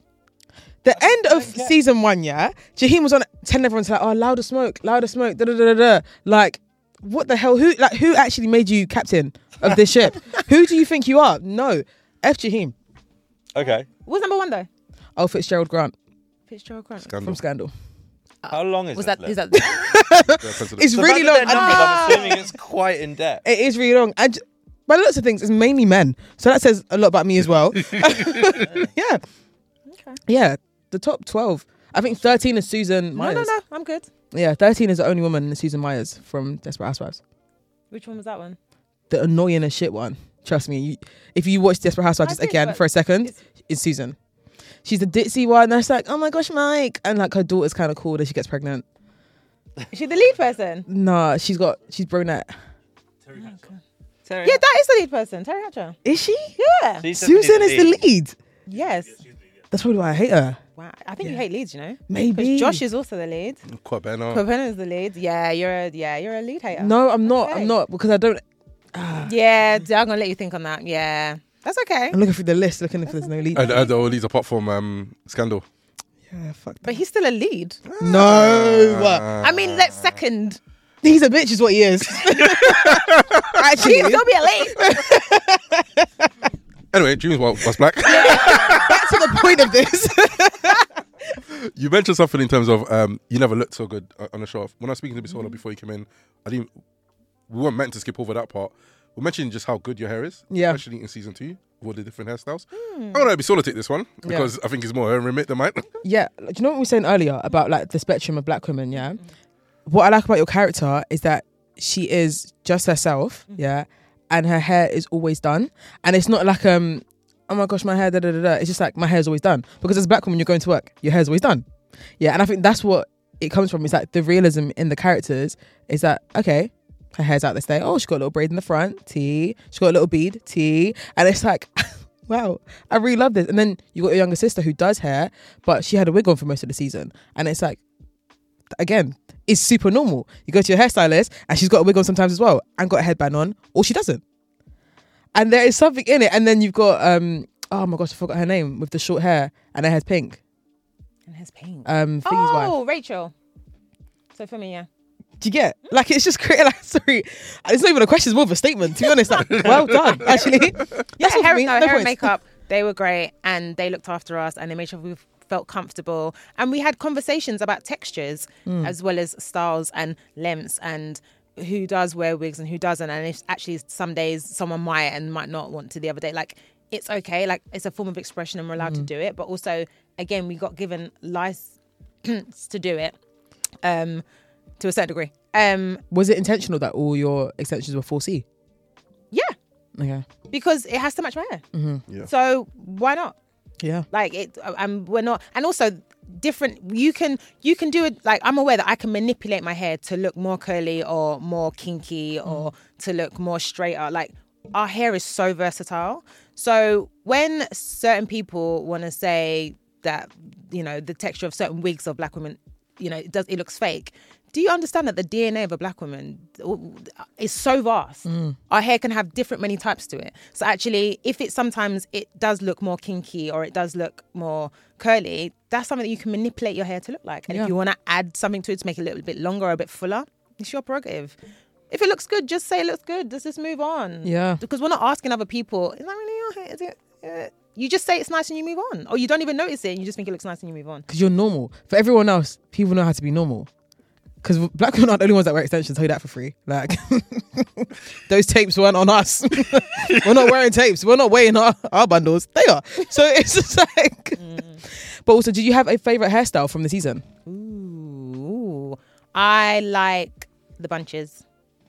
Speaker 3: The end of season 1, yeah, Jaheim was on telling everyone to like, "Oh, louder smoke, da da da da da." Like, what the hell? Who actually made you captain of this ship? Who do you think you are? No, F Jaheim.
Speaker 4: okay.
Speaker 6: What's number 1 though?
Speaker 3: Oh, Fitzgerald Grant
Speaker 6: Fitzgerald Grant.
Speaker 2: Scandal.
Speaker 3: from Scandal.
Speaker 4: How long is
Speaker 6: Was
Speaker 4: this
Speaker 6: that? Is
Speaker 4: list?
Speaker 6: that?
Speaker 3: It's
Speaker 4: The
Speaker 3: really
Speaker 4: fact
Speaker 3: long.
Speaker 4: that they're numbered, I'm assuming it's quite in depth.
Speaker 3: It is really long. And by the looks of things, it's mainly men. So that says a lot about me as well. Yeah.
Speaker 6: Okay.
Speaker 3: Yeah. The top 12. I think 13 is Susan Myers.
Speaker 6: No. I'm good.
Speaker 3: Yeah, 13 is the only woman in Susan Myers from Desperate Housewives.
Speaker 6: Which one was that one?
Speaker 3: The annoying as shit one. Trust me. If you watch Desperate Housewives
Speaker 6: I
Speaker 3: just
Speaker 6: think,
Speaker 3: again
Speaker 6: but
Speaker 3: for a second,
Speaker 6: it's-
Speaker 3: it's Susan. She's the ditzy one. That's like, oh my gosh, Mike. And like her daughter's kind of cool that she gets pregnant.
Speaker 6: Is she the lead person?
Speaker 3: Nah, she's brunette.
Speaker 5: Terry Hatcher.
Speaker 4: Terry,
Speaker 6: Yeah, that is the lead person. Terry Hatcher.
Speaker 3: Is she?
Speaker 6: Yeah.
Speaker 4: she's definitely
Speaker 3: Susan is the lead.
Speaker 6: Yes.
Speaker 3: That's probably why I hate her.
Speaker 6: Wow. I think you hate leads, you know?
Speaker 3: Maybe.
Speaker 6: Because Josh is also the lead.
Speaker 2: Quite better now.
Speaker 6: Pepena is the lead. Yeah, you're a lead hater.
Speaker 3: No, I'm not.
Speaker 6: Okay.
Speaker 3: I'm not because I don't.
Speaker 6: Yeah, I'm gonna let you think on that. Yeah, that's okay.
Speaker 3: I'm looking through the list, looking if there's no lead.
Speaker 2: And all these apart from Scandal.
Speaker 3: Yeah, fuck that.
Speaker 6: But he's still a lead.
Speaker 3: No,
Speaker 6: I mean, let's second.
Speaker 3: he's a bitch, is what he is. Actually,
Speaker 6: He'll still be a lead.
Speaker 2: Anyway, James was black.
Speaker 3: back to the point of this.
Speaker 2: You mentioned something in terms of you never looked so good on the show. When I was speaking to Bisola before you came in, we weren't meant to skip over that part. We mentioned just how good your hair is,
Speaker 3: Yeah.
Speaker 2: especially in season 2 with all the different hairstyles. I'm gonna let Bisola take this one because I think it's more her remit than mine.
Speaker 3: Yeah, do you know what we were saying earlier about like the spectrum of black women? Yeah, what I like about your character is that she is just herself. Yeah, and her hair is always done, and it's not like oh my gosh, my hair da da da da. It's just like my hair's always done because as a black woman, you're going to work, your hair's always done. Yeah, and I think that's what it comes from. Is like the realism in the characters is that okay. Her hair's out this day. Oh, she got a little braid in the front. T. She got a little bead. T. And it's like, wow, I really love this. And then you got your younger sister who does hair, but she had a wig on for most of the season. And it's like, again, it's super normal. You go to your hairstylist and she's got a wig on sometimes as well and got a headband on, or she doesn't. And there is something in it. And then you've got, oh my gosh, I forgot her name, with the short hair and her hair's pink.
Speaker 6: And his pain.
Speaker 3: Thingy's wife.
Speaker 6: Oh, Rachel. So for me, yeah.
Speaker 3: Do you get? Like, it's just creating, like, sorry. It's not even a question, it's more of a statement, to be honest. Like, well done, actually. Yes,
Speaker 6: hair,
Speaker 3: me.
Speaker 6: no,
Speaker 3: No
Speaker 6: hair and
Speaker 3: points.
Speaker 6: makeup, they were great and they looked after us and they made sure we felt comfortable. And we had conversations about textures as well as styles and lengths and who does wear wigs and who doesn't. And if actually some days someone might and might not want to the other day. Like, it's okay. Like, it's a form of expression and we're allowed to do it. But also, again, we got given license to do it to a certain degree.
Speaker 3: Was it intentional that all your extensions were 4C?
Speaker 6: Yeah.
Speaker 3: Okay.
Speaker 6: Because it has to match my hair.
Speaker 2: Yeah.
Speaker 6: So why not?
Speaker 3: Yeah.
Speaker 6: Like it, we're not, and also different. You can do it. Like I'm aware that I can manipulate my hair to look more curly or more kinky or to look more straighter. Like our hair is so versatile. So when certain people want to say that, you know, the texture of certain wigs of black women, you know, it looks fake. Do you understand that the DNA of a black woman is so vast? Our hair can have different many types to it. So actually, if sometimes it does look more kinky or it does look more curly, that's something that you can manipulate your hair to look like. And if you want to add something to it to make it a little bit longer or a bit fuller, it's your prerogative. If it looks good, just say it looks good. Let's just move on.
Speaker 3: Yeah.
Speaker 6: Because we're not asking other people, is that really your hair? Is it? You just say it's nice and you move on. Or you don't even notice it and you just think it looks nice and you move on.
Speaker 3: Because you're normal. For everyone else, people know how to be normal. Because black women aren't the only ones that wear extensions. Tell you that for free. Like those tapes weren't on us. We're not wearing tapes. We're not weighing our bundles. They are. So it's just like. But also, did you have a favorite hairstyle from the season?
Speaker 6: Ooh, I like the bunches,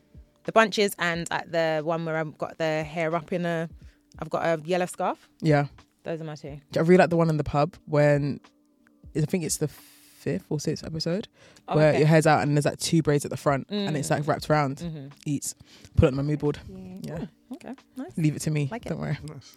Speaker 6: and the one where I've got the hair up in I've got a yellow scarf.
Speaker 3: Yeah,
Speaker 6: those are my two.
Speaker 3: I really like the one in the pub when I think it's the 5th or 6th episode where your hair's out and there's like 2 braids at the front and it's like wrapped around. Eats. Put it on my mood board. Yeah.
Speaker 6: Okay. Nice.
Speaker 3: Leave it to me.
Speaker 6: Like it.
Speaker 3: Don't worry.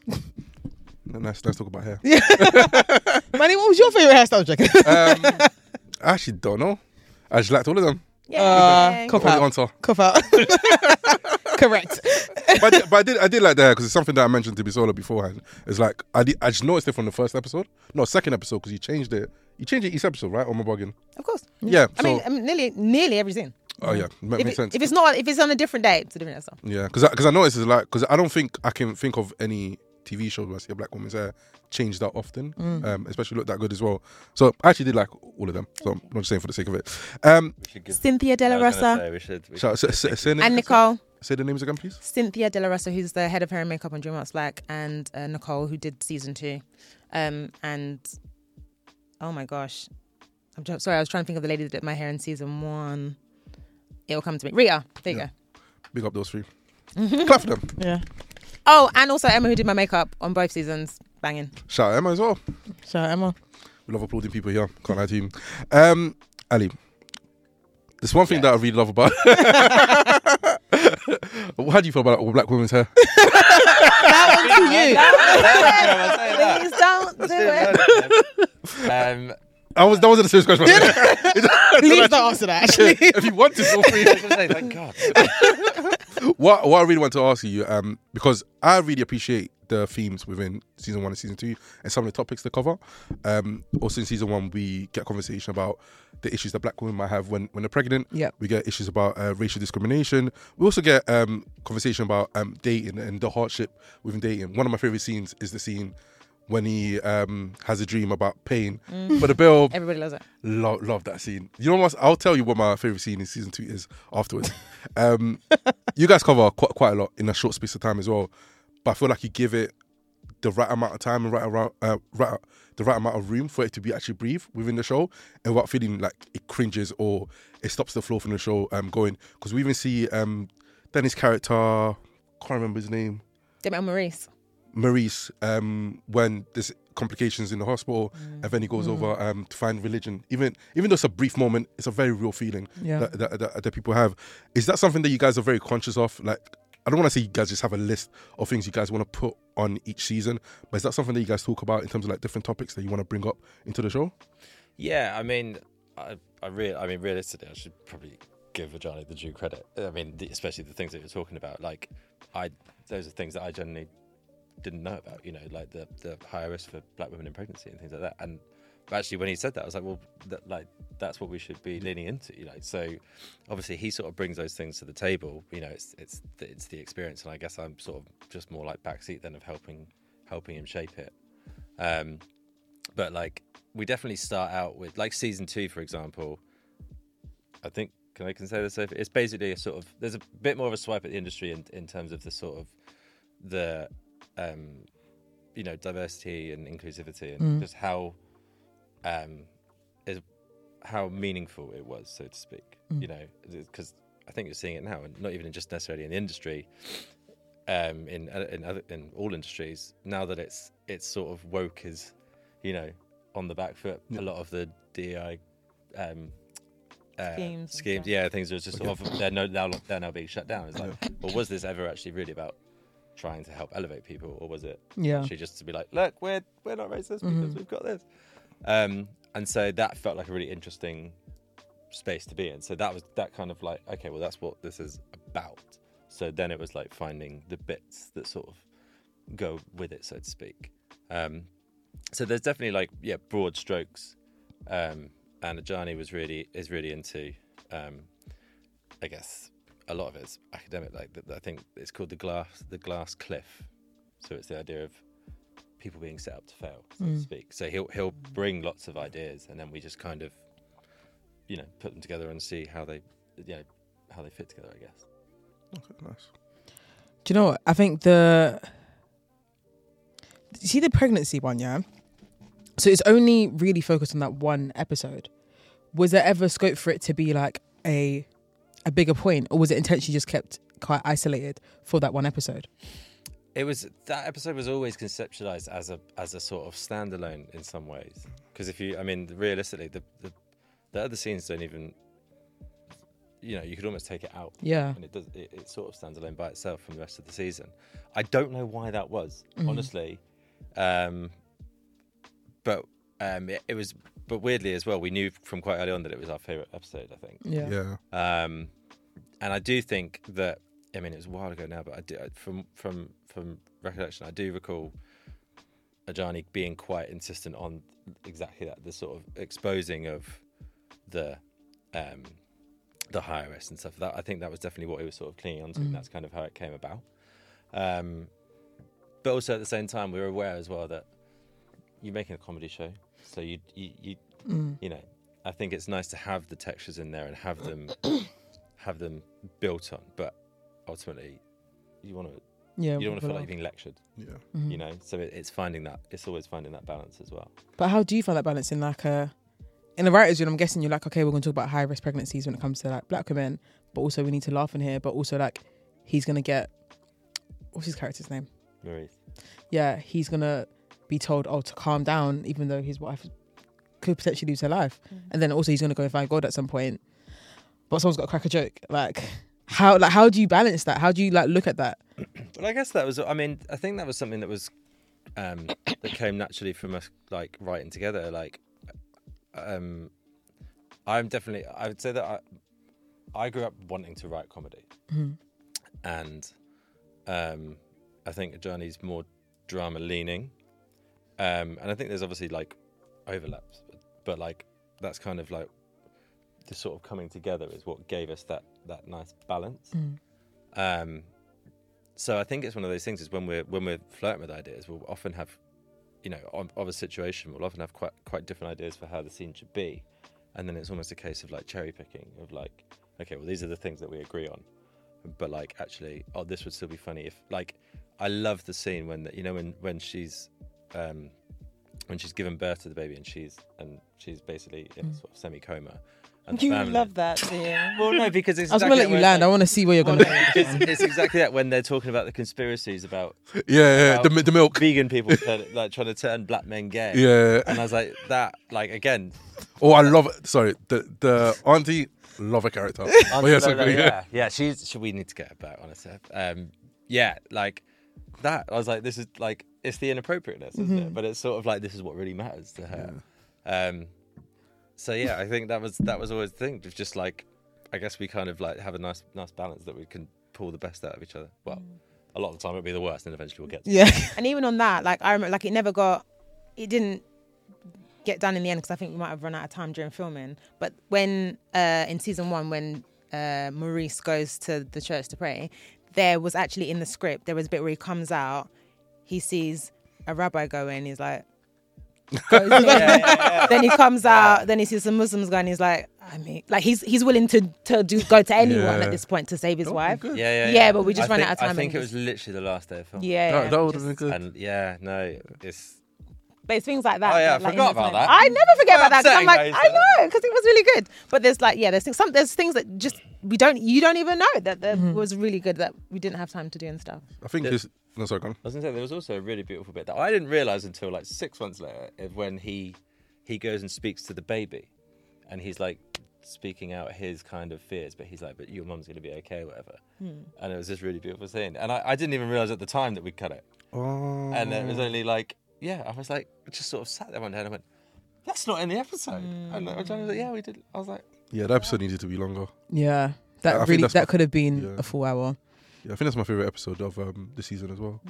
Speaker 2: Nice. Let's talk about hair.
Speaker 3: Manny, what was your favourite hairstyle, Jack?
Speaker 2: I actually don't know. I just liked all of them.
Speaker 6: Yeah.
Speaker 3: Cop
Speaker 2: Only
Speaker 3: out.
Speaker 2: answer.
Speaker 3: Cough out. Correct.
Speaker 2: But I did like that because it's something that I mentioned to Bisola beforehand. It's like I just noticed it from the first episode, second episode, because you changed it. You changed it each episode, right? Or am I bugging?
Speaker 6: Of course.
Speaker 2: Yeah.
Speaker 6: I mean, nearly every scene.
Speaker 2: Oh yeah, makes sense.
Speaker 6: If it's on a different day, it's a different hairstyle.
Speaker 2: Yeah, because I noticed it's like because I don't think I can think of any TV show where I see a black woman's hair change that often, especially look that good as well. So I actually did like all of them. So I'm not just saying for the sake of it.
Speaker 6: Cynthia De La Rosa
Speaker 2: Say
Speaker 6: and Nicole.
Speaker 2: Say the names again, please.
Speaker 6: Cynthia De La Rosa, who's the head of hair and makeup on DreamWorks Black, and Nicole, who did season 2. And oh my gosh, sorry, I was trying to think of the lady that did my hair in season 1. It'll come to me. Rita, there you go.
Speaker 2: Big up those 3. Clap for them.
Speaker 3: Yeah.
Speaker 6: Oh, and also Emma, who did my makeup on both seasons. Banging.
Speaker 2: Shout out Emma as well.
Speaker 3: Shout out Emma.
Speaker 2: We love applauding people here. Can't lie to you. Ali, there's one thing that I really love about. How do you feel about all black women's hair?
Speaker 6: That one's to you. Please don't do it.
Speaker 2: That wasn't a serious question.
Speaker 3: Please don't answer that, actually.
Speaker 2: If you want to, feel free.
Speaker 4: Thank God.
Speaker 2: What I really want to ask you, because I really appreciate the themes within season 1 and season 2 and some of the topics they cover. Also in season 1, we get conversation about the issues that black women might have when they're pregnant.
Speaker 3: Yep.
Speaker 2: We get issues about racial discrimination. We also get conversation about dating and the hardship within dating. One of my favorite scenes is the scene when he has a dream about paying for the bill.
Speaker 6: Everybody loves it.
Speaker 2: Love that scene. You know what? I'll tell you what my favorite scene in season 2 is afterwards. You guys cover quite a lot in a short space of time as well, but I feel like you give it the right amount of time and the right amount of room for it to be actually breathe within the show, and without feeling like it cringes or it stops the flow from the show going. Because we even see Danny's character, can't remember his name.
Speaker 6: Maurice,
Speaker 2: when there's complications in the hospital, and then he goes over to find religion. Even though it's a brief moment, it's a very real feeling that people have. Is that something that you guys are very conscious of? Like, I don't want to say you guys just have a list of things you guys want to put on each season, but is that something that you guys talk about in terms of like different topics that you want to bring up into the show?
Speaker 4: Yeah, I mean, realistically, I should probably give Ajani the due credit. I mean, especially the things that you're talking about. Like, those are things that I generally didn't know about, you know, like the higher risk for black women in pregnancy and things like that. And actually, when he said that, I was like, well, that's what we should be leaning into, you know. So obviously, he sort of brings those things to the table. You know, it's the experience, and I guess I'm sort of just more like backseat then of helping him shape it. But like, we definitely start out with like season 2, for example. I think I can say this. It's basically a sort of, there's a bit more of a swipe at the industry in terms of the sort of the you know, diversity and inclusivity and just how meaningful it was, so to speak. You know, because I think you're seeing it now, and not even just necessarily in the industry, in all industries now, that it's sort of woke is you know, on the back foot. A lot of the DEI schemes, yeah, things are just sort of they're now being shut down. It's like, well, was this ever actually really about trying to help elevate people, or was it actually just to be like, look, we're not racist because we've got this? And so that felt like a really interesting space to be in. So that kind of like, okay, well, that's what this is about. So then it was like finding the bits that sort of go with it, so to speak. So there's definitely like, broad strokes. And Ajani is really into, I guess a lot of it's academic. Like I think it's called the glass cliff. So it's the idea of people being set up to fail, so to speak. So he'll bring lots of ideas, and then we just kind of, you know, put them together and see how they fit together, I guess.
Speaker 2: Okay, nice.
Speaker 3: Do you know what? I think you see the pregnancy one, yeah? So it's only really focused on that one episode. Was there ever scope for it to be like a bigger point, or was it intentionally just kept quite isolated for that one episode?
Speaker 4: That episode was always conceptualized as a sort of standalone in some ways. Because realistically, the other scenes don't even, you know, you could almost take it out.
Speaker 3: Yeah.
Speaker 4: And it sort of stands alone by itself from the rest of the season. I don't know why that was, honestly. But weirdly as well, we knew from quite early on that it was our favourite episode, I think.
Speaker 3: Yeah.
Speaker 4: And I do think that, I mean, it was a while ago now, but I do, from recollection, I do recall Ajani being quite insistent on exactly that, the sort of exposing of the high-risk and stuff. That I think that was definitely what he was sort of clinging onto, and that's kind of how it came about. But also at the same time, we were aware as well that you're making a comedy show, so you know, I think it's nice to have the textures in there and have them built on, but ultimately you don't want to feel like you're being lectured. Yeah. You know, so it's always finding that balance as well.
Speaker 3: But how do you find that balance in like in the writers' room? I'm guessing you're like, okay, we're going to talk about high risk pregnancies when it comes to like black women, but also we need to laugh in here, but also like he's going to get, what's his character's name?
Speaker 4: Maurice.
Speaker 3: Yeah, he's going to be told, to calm down, even though his wife could potentially lose her life. And then also he's going to go and find God at some point. But someone's got to crack a joke. How do you balance that? How do you like look at that?
Speaker 4: Well, I guess that was, I think that was something that was, that came naturally from us like writing together. Like, I would say that I grew up wanting to write comedy. And I think Ajani's more drama leaning. And I think there's obviously like overlaps, but like that's kind of like the sort of coming together is what gave us that nice balance. So I think it's one of those things is when we're flirting with ideas, we'll often have, you know, of a situation, we'll often have quite different ideas for how the scene should be, and then it's almost a case of like cherry picking of like, okay, well these are the things that we agree on, but like actually, this would still be funny if like, I love the scene when she's given birth to the baby and she's basically in a sort of semi-coma. And
Speaker 6: you love that, dear.
Speaker 4: Well, no, because it's
Speaker 3: I was going to let you land. I want to see where you're going to go.
Speaker 4: It's exactly that when they're talking about the conspiracies about
Speaker 2: the milk,
Speaker 4: vegan people like trying to turn black men gay.
Speaker 2: Yeah,
Speaker 4: and I was like that. Like again.
Speaker 2: Oh, I love it. Sorry, the auntie, love her character. We need to get her back, honestly. Like that. I was like, this is like, it's the inappropriateness, isn't it? But it's sort of like, this is what really matters to her. So yeah, I think that was always the thing. It's just like, I guess we kind of like have a nice balance that we can pull the best out of each other. Well, a lot of the time it'll be the worst, and eventually we'll get to it.
Speaker 6: And even on that, like I remember, like it didn't get done in the end because I think we might have run out of time during filming. But when in season 1, when Maurice goes to the church to pray, there was actually in the script, there was a bit where he comes out, he sees a rabbi go in, he's like, then he comes out, then he sees some Muslims going, he's like, I mean, like he's willing to go to anyone at this point to save his wife.
Speaker 4: Yeah,
Speaker 6: but we just ran out of time.
Speaker 4: I think it was literally the last day of film.
Speaker 6: Yeah,
Speaker 2: that would have been good.
Speaker 4: And it's.
Speaker 6: But it's things like that.
Speaker 4: Oh yeah, I
Speaker 6: like,
Speaker 4: forgot about that.
Speaker 6: I never forget about that because I'm like,
Speaker 4: guys,
Speaker 6: I know, because it was really good. But there's like, there's things that just you don't even know that was really good that we didn't have time to do and stuff.
Speaker 2: I think this. No, sorry, go on.
Speaker 4: I was gonna say there was also a really beautiful bit that I didn't realise until like 6 months later, when he goes and speaks to the baby, and he's like speaking out his kind of fears, but he's like, "But your mum's gonna be okay, or whatever." And it was this really beautiful scene, and I didn't even realise at the time that we'd cut it,
Speaker 2: Oh.
Speaker 4: and it was only like, I was like, just sort of sat there one day and I went, "That's not in the episode," and Johnny was like, "Yeah, we did." I was like,
Speaker 2: Yeah, the episode needed to be longer.
Speaker 3: Yeah,
Speaker 2: I think
Speaker 3: really
Speaker 2: that's
Speaker 3: that could have been
Speaker 2: yeah.
Speaker 3: a full hour.
Speaker 2: Yeah, I think that's my favorite episode of the season as well.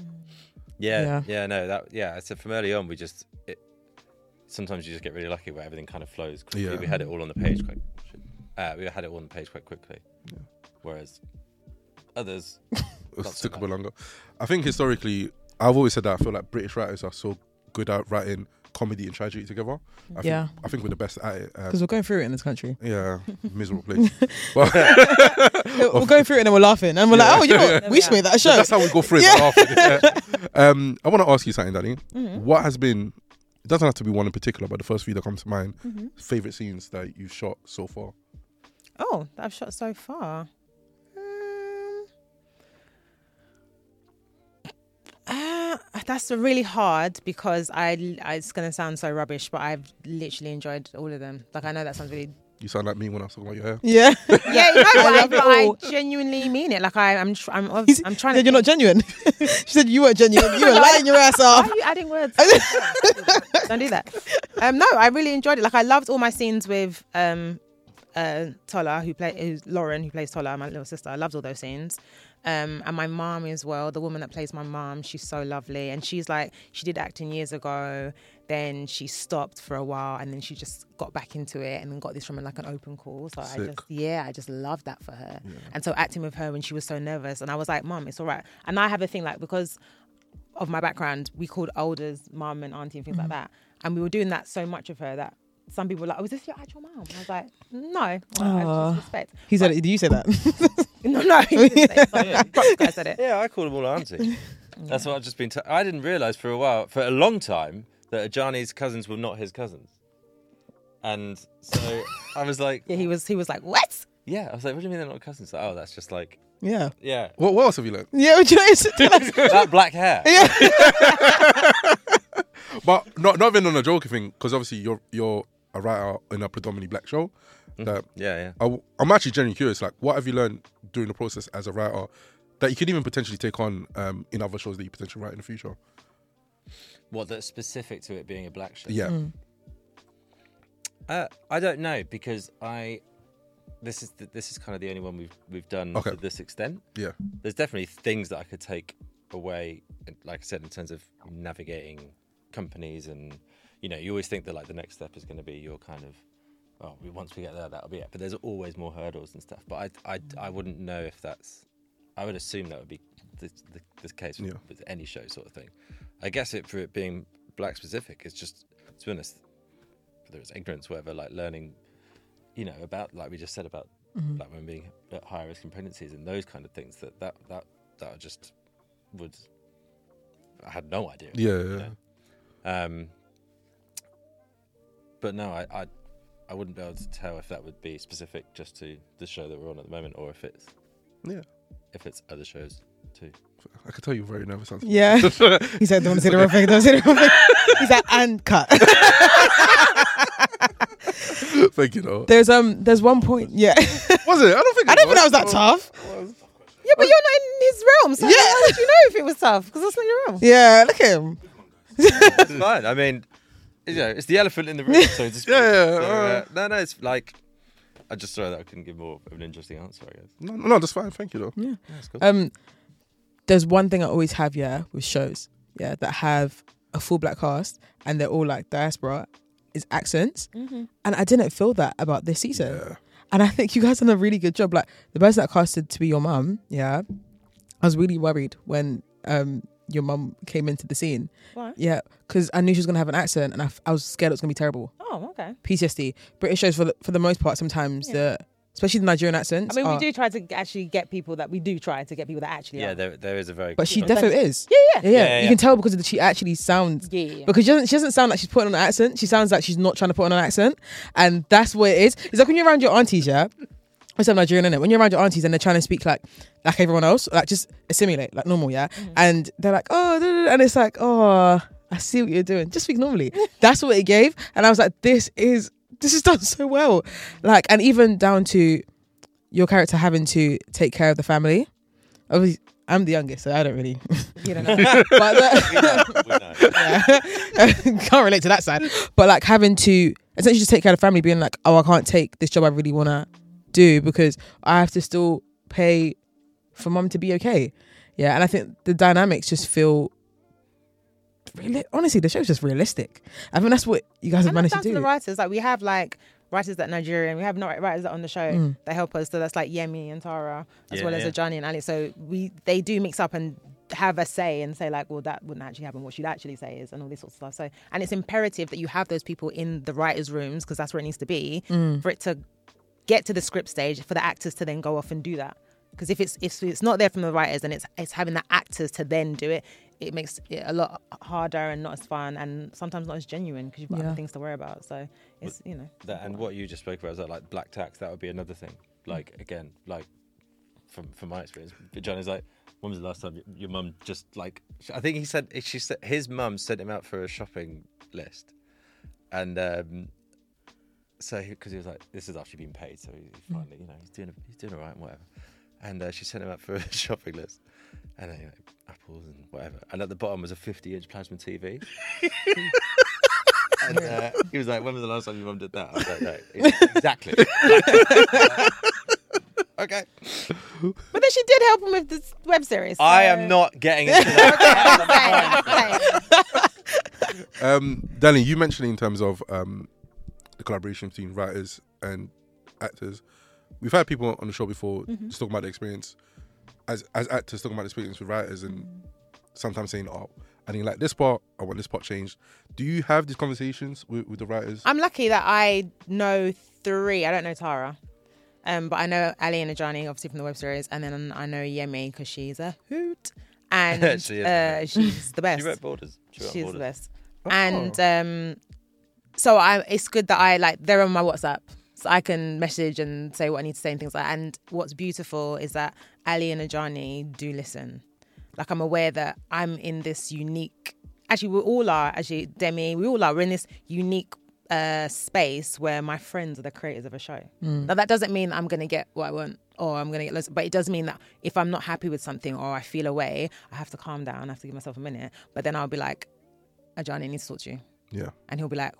Speaker 4: I said from early on, sometimes you just get really lucky where everything kind of flows quickly.
Speaker 2: Yeah.
Speaker 4: We had it all on the page quite. We had it all on the page quite quickly, whereas others
Speaker 2: It took a bit longer. I think historically, I've always said that I feel like British writers are so good at writing comedy and tragedy together. I think we're the best at it.
Speaker 3: Because we're going through it in this country.
Speaker 2: Yeah, miserable place.
Speaker 3: We're going through it and then we're laughing. And we're like, oh, you know what? We should make that a show.
Speaker 2: That's how we go through it. Yeah. I want to ask you something, Danny. What has been, it doesn't have to be one in particular, but the first few that come to mind, favourite scenes that you've shot so far?
Speaker 6: Oh, that I've shot so far. That's really hard because it's going to sound so rubbish, but I've literally enjoyed all of them. Like, I know that sounds really...
Speaker 2: You sound like me when I was talking about your hair.
Speaker 3: Yeah.
Speaker 6: Yeah, you know,
Speaker 3: love
Speaker 6: but
Speaker 3: it
Speaker 6: I
Speaker 3: all.
Speaker 6: genuinely mean it. Like, I'm trying
Speaker 3: Said you're not genuine. She said you weren't genuine. You were lying your ass
Speaker 6: Why
Speaker 3: off.
Speaker 6: are you adding words? Don't do that. No, I really enjoyed it. Like, I loved all my scenes with Tola, who's Lauren, who plays Tola, my little sister. I loved all those scenes. And my mom as well, the woman that plays my mom, she's so lovely. And she's like, she did acting years ago, then she stopped for a while, and then she just got back into it and then got this from like an open call. So I just loved that for her. Yeah. And so acting with her when she was so nervous, and I was like, Mom, it's all right. And I have a thing, like, because of my background, we called elders mum and auntie and things like that. And we were doing that so much of her that some people were like, oh, is this your actual mom? I was like, no. I just respect.
Speaker 3: He said it. Did you say that?
Speaker 6: No, he didn't say it. Sorry. Props guy said it.
Speaker 4: Yeah, I call them all auntie. That's what I've just been. I didn't realise for a long time, that Ajani's cousins were not his cousins, and so I was like,
Speaker 6: yeah, he was like, what?
Speaker 4: Yeah, I was like, what do you mean they're not cousins? Like, oh, that's just like,
Speaker 3: yeah.
Speaker 2: What else have you learned?
Speaker 3: Yeah, what you know?
Speaker 4: That black hair.
Speaker 3: Yeah.
Speaker 2: But not even on a joking thing, because obviously you're a writer in a predominantly black show.
Speaker 4: Yeah.
Speaker 2: I'm actually genuinely curious. Like, what have you learned during the process as a writer that you could even potentially take on in other shows that you potentially write in the future?
Speaker 4: What, that's specific to it being a black show?
Speaker 2: Yeah.
Speaker 4: I don't know, because this is kind of the only one we've done to this extent.
Speaker 2: Yeah.
Speaker 4: There's definitely things that I could take away, like I said, in terms of navigating companies, and you always think that like the next step is going to be your kind of, once we get there, that'll be it. But there's always more hurdles and stuff. But I wouldn't know if that's. I would assume that would be this case with any show sort of thing. I guess for it being black specific, it's just, to be honest, whether it's ignorance, whatever, like learning, about, like we just said, about black women being at higher risk in pregnancies and those kind of things. That I just would. I had no idea.
Speaker 2: Yeah.
Speaker 4: But no, I wouldn't be able to tell if that would be specific just to the show that we're on at the moment, or if it's other shows too.
Speaker 2: I could tell you're very nervous.
Speaker 3: Yeah. He said, don't want to say the wrong thing. Don't say the wrong thing. He's like, and cut.
Speaker 2: Thank you, though.
Speaker 3: There's one point. Yeah.
Speaker 2: Was it? I don't think
Speaker 3: that was that tough.
Speaker 6: Yeah, but you're not in his realm, so how would you know if it was tough? Because that's not your realm.
Speaker 3: Yeah, look at him.
Speaker 4: It's fine. I mean, it's the elephant in the room, so to speak.
Speaker 2: Yeah.
Speaker 4: No, it's like, I just thought that I couldn't give more of an interesting answer, I guess.
Speaker 2: No, that's fine. Thank you, though.
Speaker 3: Yeah.
Speaker 4: That's cool.
Speaker 3: There's one thing I always have, with shows, that have a full black cast and they're all like diaspora, is accents. And I didn't feel that about this season.
Speaker 2: Yeah.
Speaker 3: And I think you guys done a really good job. Like, the person that casted to be your mum, I was really worried when your mum came into the scene.
Speaker 6: Why?
Speaker 3: Yeah, because I knew she was going to have an accent, and I was scared it was going to be terrible.
Speaker 6: Oh, okay.
Speaker 3: PTSD. British shows, for the most part, sometimes, especially the Nigerian accents.
Speaker 6: I mean, we do try to actually get people that actually
Speaker 4: Yeah,
Speaker 6: are.
Speaker 4: there is a very...
Speaker 3: But she definitely is.
Speaker 6: Yeah.
Speaker 3: You can tell because she actually sounds...
Speaker 6: Yeah.
Speaker 3: Because she doesn't sound like she's putting on an accent. She sounds like she's not trying to put on an accent. And that's what it is. It's like when you're around your aunties, I'm Nigerian, innit? When you're around your aunties and they're trying to speak like everyone else, like just assimilate like normal, yeah. And they're like, oh, and it's like, oh, I see what you're doing. Just speak normally. That's what it gave, and I was like, this is done so well. Like, and even down to your character having to take care of the family. Obviously, I'm the youngest, so I don't really,
Speaker 6: You don't know.
Speaker 3: but
Speaker 4: We know.
Speaker 3: can't relate to that side. But like having to essentially just take care of the family, being like, oh, I can't take this job I really want to do because I have to still pay for mum to be okay. Yeah, and I think the dynamics just feel honestly, the show's just realistic. I think that's what you guys have
Speaker 6: And
Speaker 3: managed
Speaker 6: that's
Speaker 3: to
Speaker 6: down
Speaker 3: do.
Speaker 6: to the writers. Like we have like writers that are Nigerian. We have not writers that are on the show that help us. So that's like Yemi and Tara, as well as Ajani and Ali. So they do mix up and have a say and say like, well, that wouldn't actually happen. What she'd actually say is, and all this sort of stuff. So, and it's imperative that you have those people in the writers' rooms because that's where it needs to be for it to get to the script stage for the actors to then go off and do that. Because if it's not there from the writers and it's having the actors to then do it, it makes it a lot harder and not as fun and sometimes not as genuine because you've got other things to worry about. So it's
Speaker 4: That, and what you just spoke about is that like black tax. That would be another thing. Like again, like from my experience, John is like, when was the last time your mum just like? I think he said his mum sent him out for a shopping list, and so because he was like, this is after being paid, so he finally he's doing all right and whatever. And she sent him out for a shopping list, and apples and whatever. And at the bottom was a 50-inch plasma TV. And he was like, "When was the last time your mum did that?" I was like, "No, exactly." Okay.
Speaker 6: But then she did help him with this web series. So.
Speaker 4: I am not getting into that.
Speaker 2: Danny, you mentioned in terms of the collaboration between writers and actors. We've had people on the show before just talking about the experience as actors, talking about the experience with writers, and sometimes saying, "Oh, I didn't like this part. I want this part changed." Do you have these conversations with the writers?
Speaker 6: I'm lucky that I know 3. I don't know Tara, but I know Ali and Ajani, obviously from the web series, and then I know Yemi because she's a hoot, and she's the best.
Speaker 4: She wrote Borders.
Speaker 6: She's the best, and so it's good that they're on my WhatsApp. So I can message and say what I need to say and things like that. And what's beautiful is that Ali and Ajani do listen. Like I'm aware that I'm in this unique, actually we all are, actually Demi, we all are, we're in this unique space where my friends are the creators of a show. Now that doesn't mean I'm going to get what I want or I'm going to get loads, but it does mean that if I'm not happy with something or I feel away, I have to calm down, I have to give myself a minute. But then I'll be like, Ajani needs to talk to you.
Speaker 2: Yeah.
Speaker 6: And he'll be like,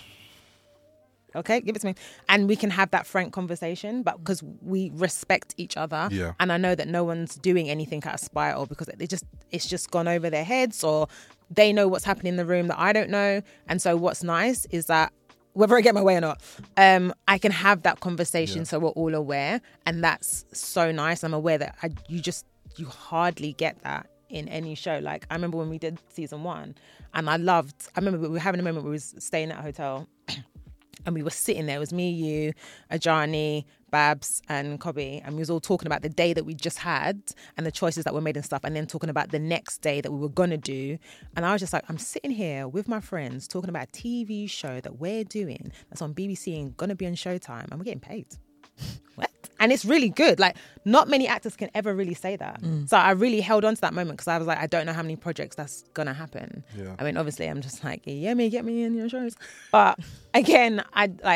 Speaker 6: okay, give it to me. And we can have that frank conversation, but because we respect each other.
Speaker 2: Yeah.
Speaker 6: And I know that no one's doing anything out of spite or because it's just gone over their heads or they know what's happening in the room that I don't know. And so what's nice is that whether I get my way or not, I can have that conversation so we're all aware. And that's so nice. I'm aware that you hardly get that in any show. Like I remember when we did season 1 and I remember we were having a moment where we was staying at a hotel and we were sitting there. It was me, you, Ajani, Babs and Kobe, and we was all talking about the day that we just had and the choices that were made and stuff, and then talking about the next day that we were gonna do. And I was just like, I'm sitting here with my friends talking about a TV show that we're doing that's on BBC and gonna be on Showtime, and we're getting paid. What? And it's really good. Like, not many actors can ever really say that. So I really held on to that moment because I was like, I don't know how many projects that's gonna happen.
Speaker 2: Yeah.
Speaker 6: I mean, obviously, I'm just like, get me in your shows. But again,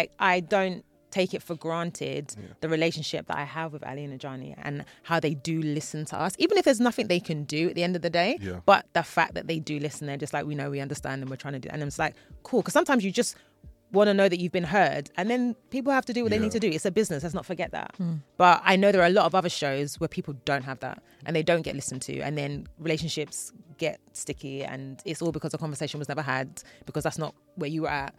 Speaker 6: I don't take it for granted the relationship that I have with Ali and Ajani and how they do listen to us, even if there's nothing they can do at the end of the day.
Speaker 2: Yeah.
Speaker 6: But the fact that they do listen, they're just like, we know, we understand, and we're trying to do. And it's like, cool, because sometimes you just want to know that you've been heard, and then people have to do what they need to do. It's a business, let's not forget that. But I know there are a lot of other shows where people don't have that and they don't get listened to, and then relationships get sticky, and it's all because the conversation was never had, because that's not where you were at.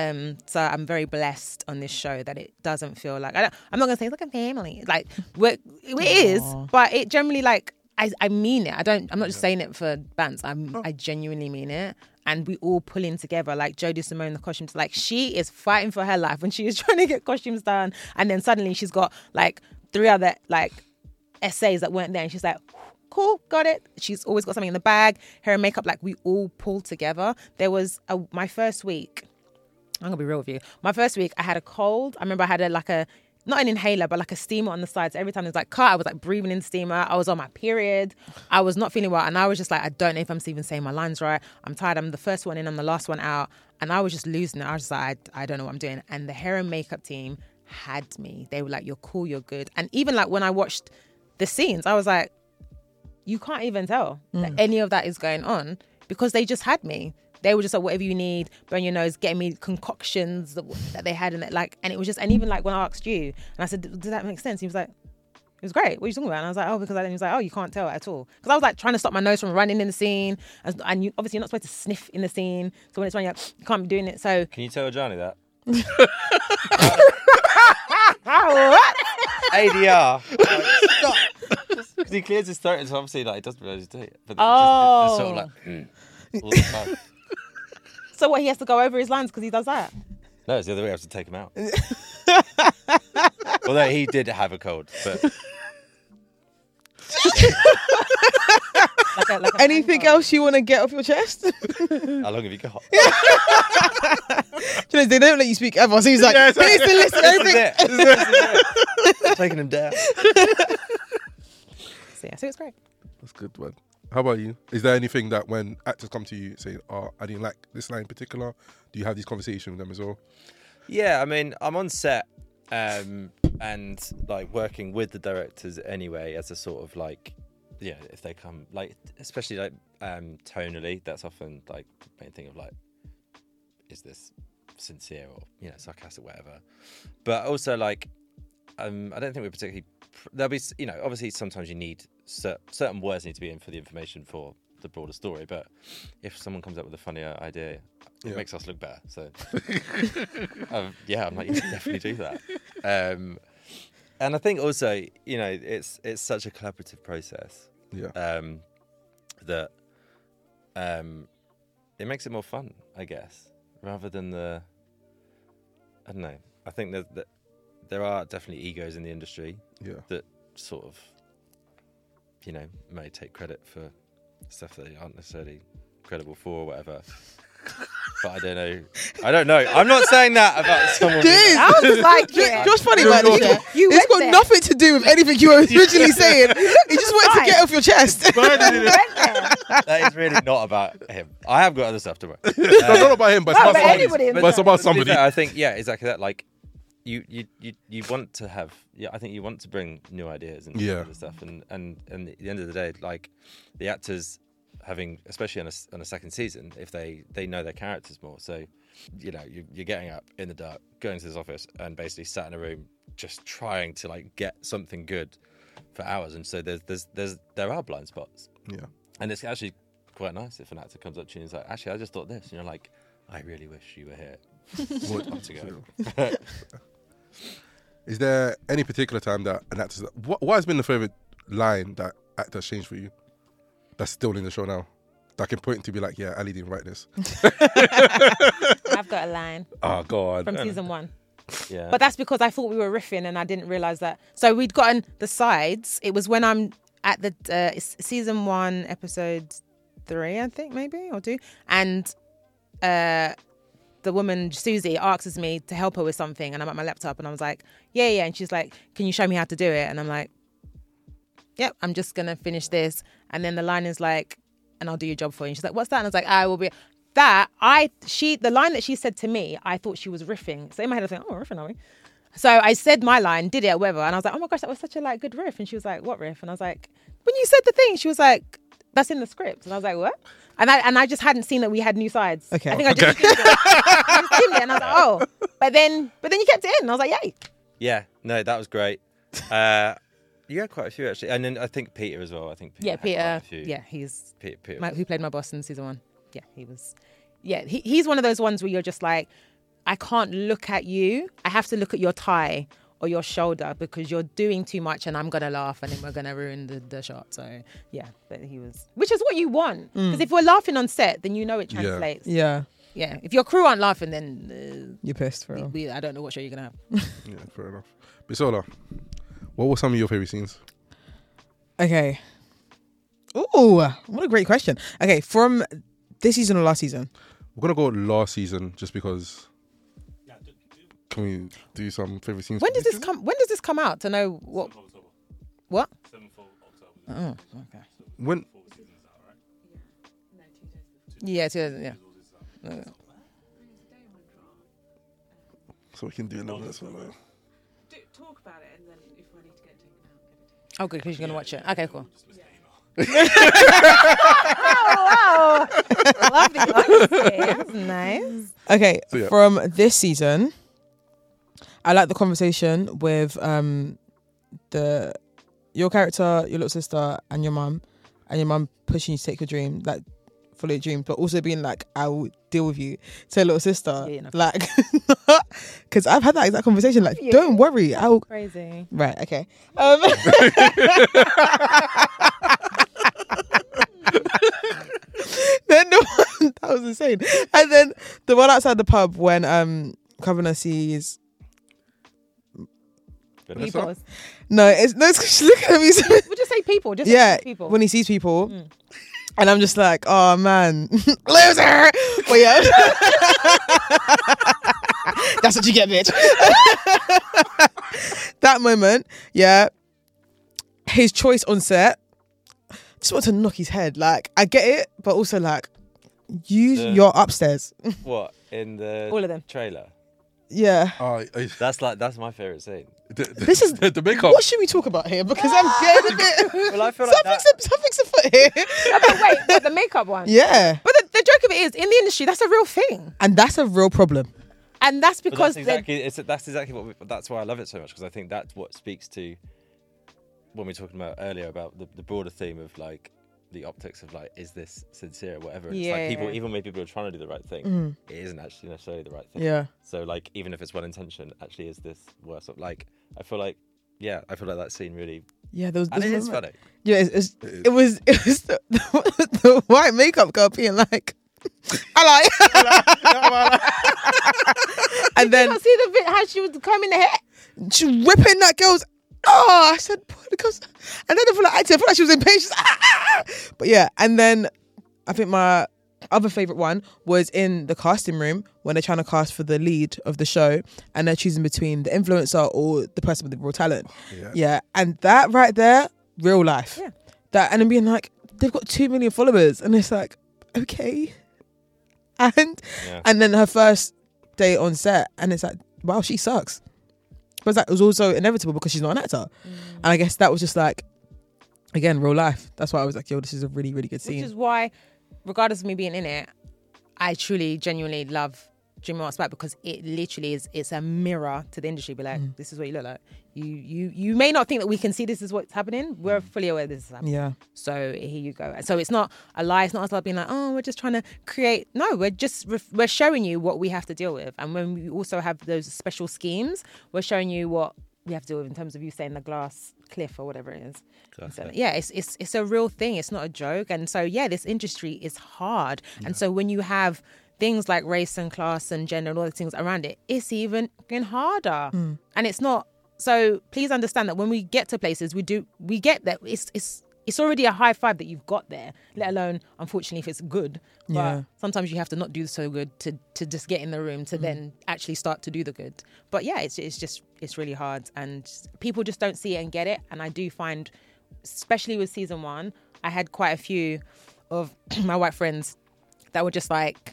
Speaker 6: So I'm very blessed on this show that it doesn't feel like, I'm not gonna say it's like a family, like it is, but it generally, like, I mean it. I'm not just saying it for bands. I genuinely mean it. And we all pull in together. Like Jodie Simone, the costumes, like she is fighting for her life when she is trying to get costumes done. And then suddenly she's got like 3 other like essays that weren't there. And she's like, cool, got it. She's always got something in the bag. Hair and makeup, like we all pull together. There was my first week. I'm gonna be real with you. My first week, I had a cold. I remember I had not an inhaler, but like a steamer on the side. So every time there's like cut, I was like breathing in steamer. I was on my period. I was not feeling well. And I was just like, I don't know if I'm even saying my lines right. I'm tired. I'm the first one in. I'm the last one out. And I was just losing it. I was just like, I don't know what I'm doing. And the hair and makeup team had me. They were like, you're cool, you're good. And even like when I watched the scenes, I was like, you can't even tell that any of that is going on because they just had me. They were just like, whatever you need, burn your nose, getting me concoctions that they had in it. Like, and it was just, and even like when I asked you, and I said, does that make sense? He was like, it was great. What are you talking about? And I was like, oh, because he was like, oh, you can't tell at all. Because I was like trying to stop my nose from running in the scene. And you, obviously you're not supposed to sniff in the scene. So when it's running, you can't be doing it. So.
Speaker 4: Can you tell Johnny that?
Speaker 6: What?
Speaker 4: ADR. Like, stop. Because he clears his throat, and so obviously like, he doesn't realise he's doing it. But it's sort of like, all the time.
Speaker 6: So what, he has to go over his lines because he does that?
Speaker 4: No, it's the other way. I have to take him out. Although he did have a cold, but
Speaker 3: Anything else you want to get off your chest?
Speaker 4: how long have you got?
Speaker 3: You know, they don't let you speak ever, so he's like,
Speaker 2: Yeah,
Speaker 3: he needs to listen to
Speaker 4: This is
Speaker 3: everything.
Speaker 4: it. This is it. I'm taking him down.
Speaker 6: So yeah, so it's great.
Speaker 2: That's good, man. How about you? Is there anything that when actors come to you saying, "Oh, I didn't like this line in particular," do you have these conversations with them as well?
Speaker 4: Yeah, I mean, I'm on set and like working with the directors anyway as a sort of like, yeah, if they come, like, especially like tonally, that's often like the main thing of like, is this sincere or, you know, sarcastic, whatever. But also like, I don't think we're particularly, there'll be, you know, obviously sometimes you need certain words need to be in for the information for the broader story, but if someone comes up with a funnier idea, it makes us look better. So yeah, I'm like, you should definitely do that. And I think also, you know, it's such a collaborative process.
Speaker 2: Yeah.
Speaker 4: That it makes it more fun, I guess, rather than I don't know. I think that there are definitely egos in the industry that sort of, you know, may take credit for stuff that they aren't necessarily credible for or whatever. But I don't know. I'm not saying that about someone.
Speaker 3: Dude,
Speaker 6: I was just like, yeah.
Speaker 3: what's funny about this? Yeah?
Speaker 6: You
Speaker 3: It's
Speaker 6: went
Speaker 3: got
Speaker 6: there.
Speaker 3: nothing to do with anything you were originally saying. You just wanted to get off your chest.
Speaker 6: You went there.
Speaker 4: That is really not about him. I have got other stuff to work.
Speaker 2: No, not about him, but it's
Speaker 6: Well,
Speaker 2: about
Speaker 6: but
Speaker 2: somebody.
Speaker 6: anybody in
Speaker 2: But it's
Speaker 6: the-
Speaker 2: about
Speaker 4: To be
Speaker 2: somebody.
Speaker 4: fair, I think exactly that. Like you want to have I think you want to bring new ideas and stuff, and at the end of the day, like the actors having, especially on a second season, if they know their characters more, so you know you're getting up in the dark, going to this office, and basically sat in a room just trying to like get something good for hours, and so there are blind spots.
Speaker 2: Yeah.
Speaker 4: And it's actually quite nice if an actor comes up to you and is like, actually, I just thought this. And you're like, I really wish you were here. Time to go.
Speaker 2: Is there any particular time that an actor's... What has been the favourite line that actors changed for you that's still in the show now? That I can point to be like, yeah, Ali didn't write this.
Speaker 6: I've got a line
Speaker 2: Oh, God.
Speaker 6: from season 1.
Speaker 4: Yeah.
Speaker 6: But that's because I thought we were riffing and I didn't realise that. So we'd gotten the sides. It was when I'm at the season 1, episode 3, I think, maybe, or 2. And the woman, Susie, asks me to help her with something. And I'm at my laptop and I was like, yeah. And she's like, can you show me how to do it? And I'm like, yep, I'm just going to finish this. And then the line is like, and I'll do your job for you. And she's like, what's that? And I was like, I will be... That, the line that she said to me, I thought she was riffing. So in my head I was like, oh, we're riffing, are we? So I said my line, did it at Weather, and I was like, oh my gosh, that was such a like good riff. And she was like, what riff? And I was like, when you said the thing, she was like, that's in the script. And I was like, what? And I just hadn't seen that we had new sides.
Speaker 3: Okay.
Speaker 6: I think I just skimmed it. I just skimmed it, and I was like, oh. But then you kept it in. And I was like, yay.
Speaker 4: Yeah, no, that was great. You had quite a few actually, and then I think Peter as well. I think Peter.
Speaker 6: Yeah,
Speaker 4: had quite
Speaker 6: Peter.
Speaker 4: a few.
Speaker 6: Yeah, he's
Speaker 4: Peter.
Speaker 6: who played my boss in season 1. Yeah, he was. Yeah, he's one of those ones where you're just like, I can't look at you. I have to look at your tie or your shoulder because you're doing too much, and I'm gonna laugh, and then we're gonna ruin the shot. So yeah, but he was, which is what you want, because if we're laughing on set, then you know it translates.
Speaker 3: Yeah,
Speaker 6: If your crew aren't laughing, then
Speaker 3: you're pissed for real.
Speaker 6: I don't know what show you're gonna have.
Speaker 2: Yeah, fair enough. Bisola, what were some of your favourite scenes?
Speaker 3: Okay. Ooh, what a great question. Okay, from this season or last season?
Speaker 2: We're going to go last season just because... Can we do some favorite scenes?
Speaker 6: When
Speaker 2: from
Speaker 6: does this come? When does this come out? To know what?
Speaker 5: 7th of October.
Speaker 6: What?
Speaker 5: 7th of October.
Speaker 6: Oh, okay.
Speaker 2: When?
Speaker 5: Before the season's out, right?
Speaker 6: Yeah, yeah.
Speaker 2: So we can do a little bit. So like,
Speaker 1: Talk about it, and then if I need to get taken out,
Speaker 6: Oh, good, because you're gonna watch it. Okay, cool. Lovely, honesty. That's nice.
Speaker 3: Okay,
Speaker 2: So, yeah.
Speaker 3: from this season, I like the conversation with your character, your little sister, and your mum pushing you to take your dream, like follow your dream, but also being like, I will deal with you. To your little sister,
Speaker 6: Yeah, no.
Speaker 3: like, because I've had that exact conversation. Like,
Speaker 6: Yeah.
Speaker 3: don't worry, I'll.
Speaker 6: Crazy.
Speaker 3: Right, okay. Then the one that was insane, and then the one outside the pub when Kavanagh sees.
Speaker 6: People.
Speaker 3: No, it's she's looking at me.
Speaker 6: We'll just say people. Just
Speaker 3: Yeah,
Speaker 6: say people.
Speaker 3: when he sees people, and I'm just like, oh man, loser. But yeah, that's what you get, bitch. That moment, yeah, his choice on set, just want to knock his head. Like, I get it, but also like, you're upstairs.
Speaker 4: What in the
Speaker 6: All of them.
Speaker 4: trailer?
Speaker 3: Yeah.
Speaker 4: That's my favorite scene.
Speaker 3: This is
Speaker 2: the makeup.
Speaker 3: What should we talk about here? Because I'm getting a bit.
Speaker 4: Well, I feel like
Speaker 3: Something's afoot here.
Speaker 6: Oh, but wait, what, the makeup one?
Speaker 3: Yeah,
Speaker 6: But the joke of it is, in the industry, that's a real thing,
Speaker 3: and that's a real problem.
Speaker 6: and that's
Speaker 4: But
Speaker 6: because
Speaker 4: that's
Speaker 6: they're-
Speaker 4: exactly that's why I love it so much, because I think that's what speaks to when we were talking about earlier about the broader theme of like the optics of like, is this sincere or whatever. It's like people,
Speaker 6: Yeah.
Speaker 4: even when people are trying to do the right thing, it isn't actually necessarily the right thing.
Speaker 3: Yeah.
Speaker 4: So like, even if it's well intentioned, actually is this worse? Like, I feel like that scene really,
Speaker 3: Yeah, there was.
Speaker 4: and it
Speaker 3: this
Speaker 4: is
Speaker 3: moment-
Speaker 4: funny.
Speaker 3: Yeah, it was the white makeup girl being like, I like, and
Speaker 6: Did
Speaker 3: then
Speaker 6: you not see the bit how she was combing the hair?
Speaker 3: she ripping that girl's. Oh, I said, because, and then I feel like she was impatient. But yeah, and then I think my other favorite one was in the casting room when they're trying to cast for the lead of the show, and they're choosing between the influencer or the person with the raw talent. Yeah, and that right there, real life.
Speaker 6: Yeah.
Speaker 3: That, and then being like, they've got 2 million followers, and it's like, okay, and
Speaker 4: Yeah.
Speaker 3: and then her first day on set, and it's like, wow, she sucks. But that was also inevitable because she's not an actor, and I guess that was just like, again, real life. That's why I was like, yo, this is a really, really good
Speaker 6: Which
Speaker 3: scene.
Speaker 6: is why, regardless of me being in it, I truly, genuinely love Dream What's Back, because it literally it's a mirror to the industry. Be like, this is what you look like. You may not think that we can see this is what's happening. We're fully aware this is happening.
Speaker 3: Yeah.
Speaker 6: So here you go. So it's not a lie. It's not us like being like, oh, we're just trying to create. No, we're showing you what we have to deal with. And when we also have those special schemes, we're showing you what we have to deal with in terms of you saying the glass cliff or whatever it is. So, yeah, it's a real thing. It's not a joke. And so yeah, this industry is hard. And so when you have things like race and class and gender and all the things around it, it's even harder. And it's not. So please understand that when we get to places, we get that it's already a high five that you've got there, let alone, unfortunately, if it's good. But
Speaker 3: Yeah.
Speaker 6: sometimes you have to not do so good to just get in the room to then actually start to do the good. But yeah, it's really hard, and people just don't see it and get it. And I do find, especially with season 1, I had quite a few of my white friends that were just like,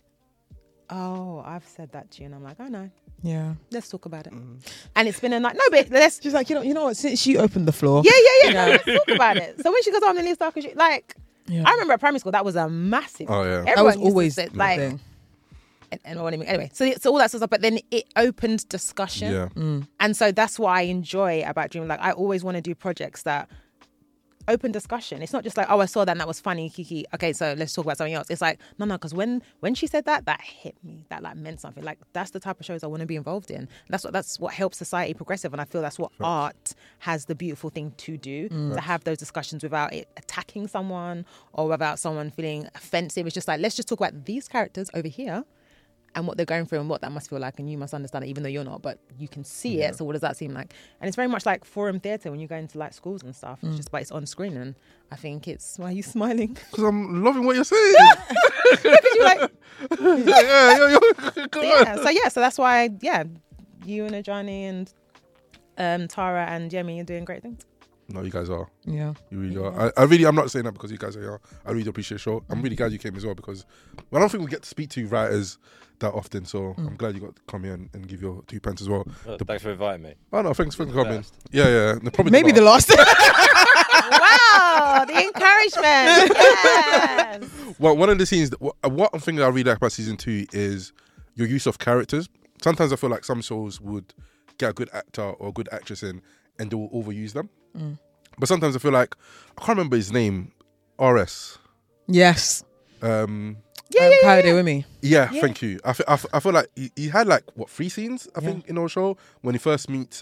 Speaker 6: oh, I've said that to you. And I'm like, oh no,
Speaker 3: Yeah.
Speaker 6: let's talk about it. And it's been a night. No, but let's.
Speaker 3: She's like, you know what? Since you opened the floor,
Speaker 6: Yeah. No, let's talk about it. So when she goes on the list, like,
Speaker 3: Yeah.
Speaker 6: I remember at primary school, that was a massive.
Speaker 2: Oh, yeah.
Speaker 6: Everyone
Speaker 3: that was
Speaker 6: used to
Speaker 3: always
Speaker 6: say,
Speaker 3: the
Speaker 6: like,
Speaker 3: thing.
Speaker 6: and anyway. So all that sort of stuff, but then it opened discussion.
Speaker 2: Yeah.
Speaker 6: And so that's what I enjoy about Dream. Like, I always want to do projects that open discussion. It's not just like, oh, I saw that and that was funny, kiki. Okay, so let's talk about something else. It's like, no, because when she said that hit me. That like meant something. Like, that's the type of shows I want to be involved in. That's what helps society progressive. And I feel that's what art has the beautiful thing to do, to have those discussions without it attacking someone or without someone feeling offensive. It's just like, let's just talk about these characters over here and what they're going through and what that must feel like, and you must understand it even though you're not, but you can see it. So what does that seem like? And it's very much like forum theatre when you go into like schools and stuff. It's just like it's on screen, and I think it's, why are you smiling?
Speaker 2: Because I'm loving what you're saying.
Speaker 6: Because you're like,
Speaker 2: yeah. Come on.
Speaker 6: so that's why you and Ajani and Tara and Yemi are doing great things.
Speaker 2: No, you guys are.
Speaker 3: Yeah.
Speaker 2: You really are. I'm not saying that because you guys are young. I really appreciate the show. I'm really glad you came as well because I don't think we get to speak to writers that often. So I'm glad you got to come here and give your 2 pence as well.
Speaker 4: Thanks for inviting me.
Speaker 2: Oh no, thanks for
Speaker 4: the
Speaker 2: coming.
Speaker 4: best.
Speaker 2: Yeah. No, probably
Speaker 3: Maybe the last.
Speaker 6: Wow, the encouragement. Yes.
Speaker 2: Well, one of the scenes, one thing that I really like about season 2 is your use of characters. Sometimes I feel like some shows would get a good actor or a good actress in and they will overuse them. But sometimes I feel like, I can't remember his name, RS.
Speaker 3: Yes.
Speaker 2: Yeah.
Speaker 3: Kayode Wimi.
Speaker 2: Yeah, thank you. I feel like he had like, 3 scenes, I think, in our show when he first meets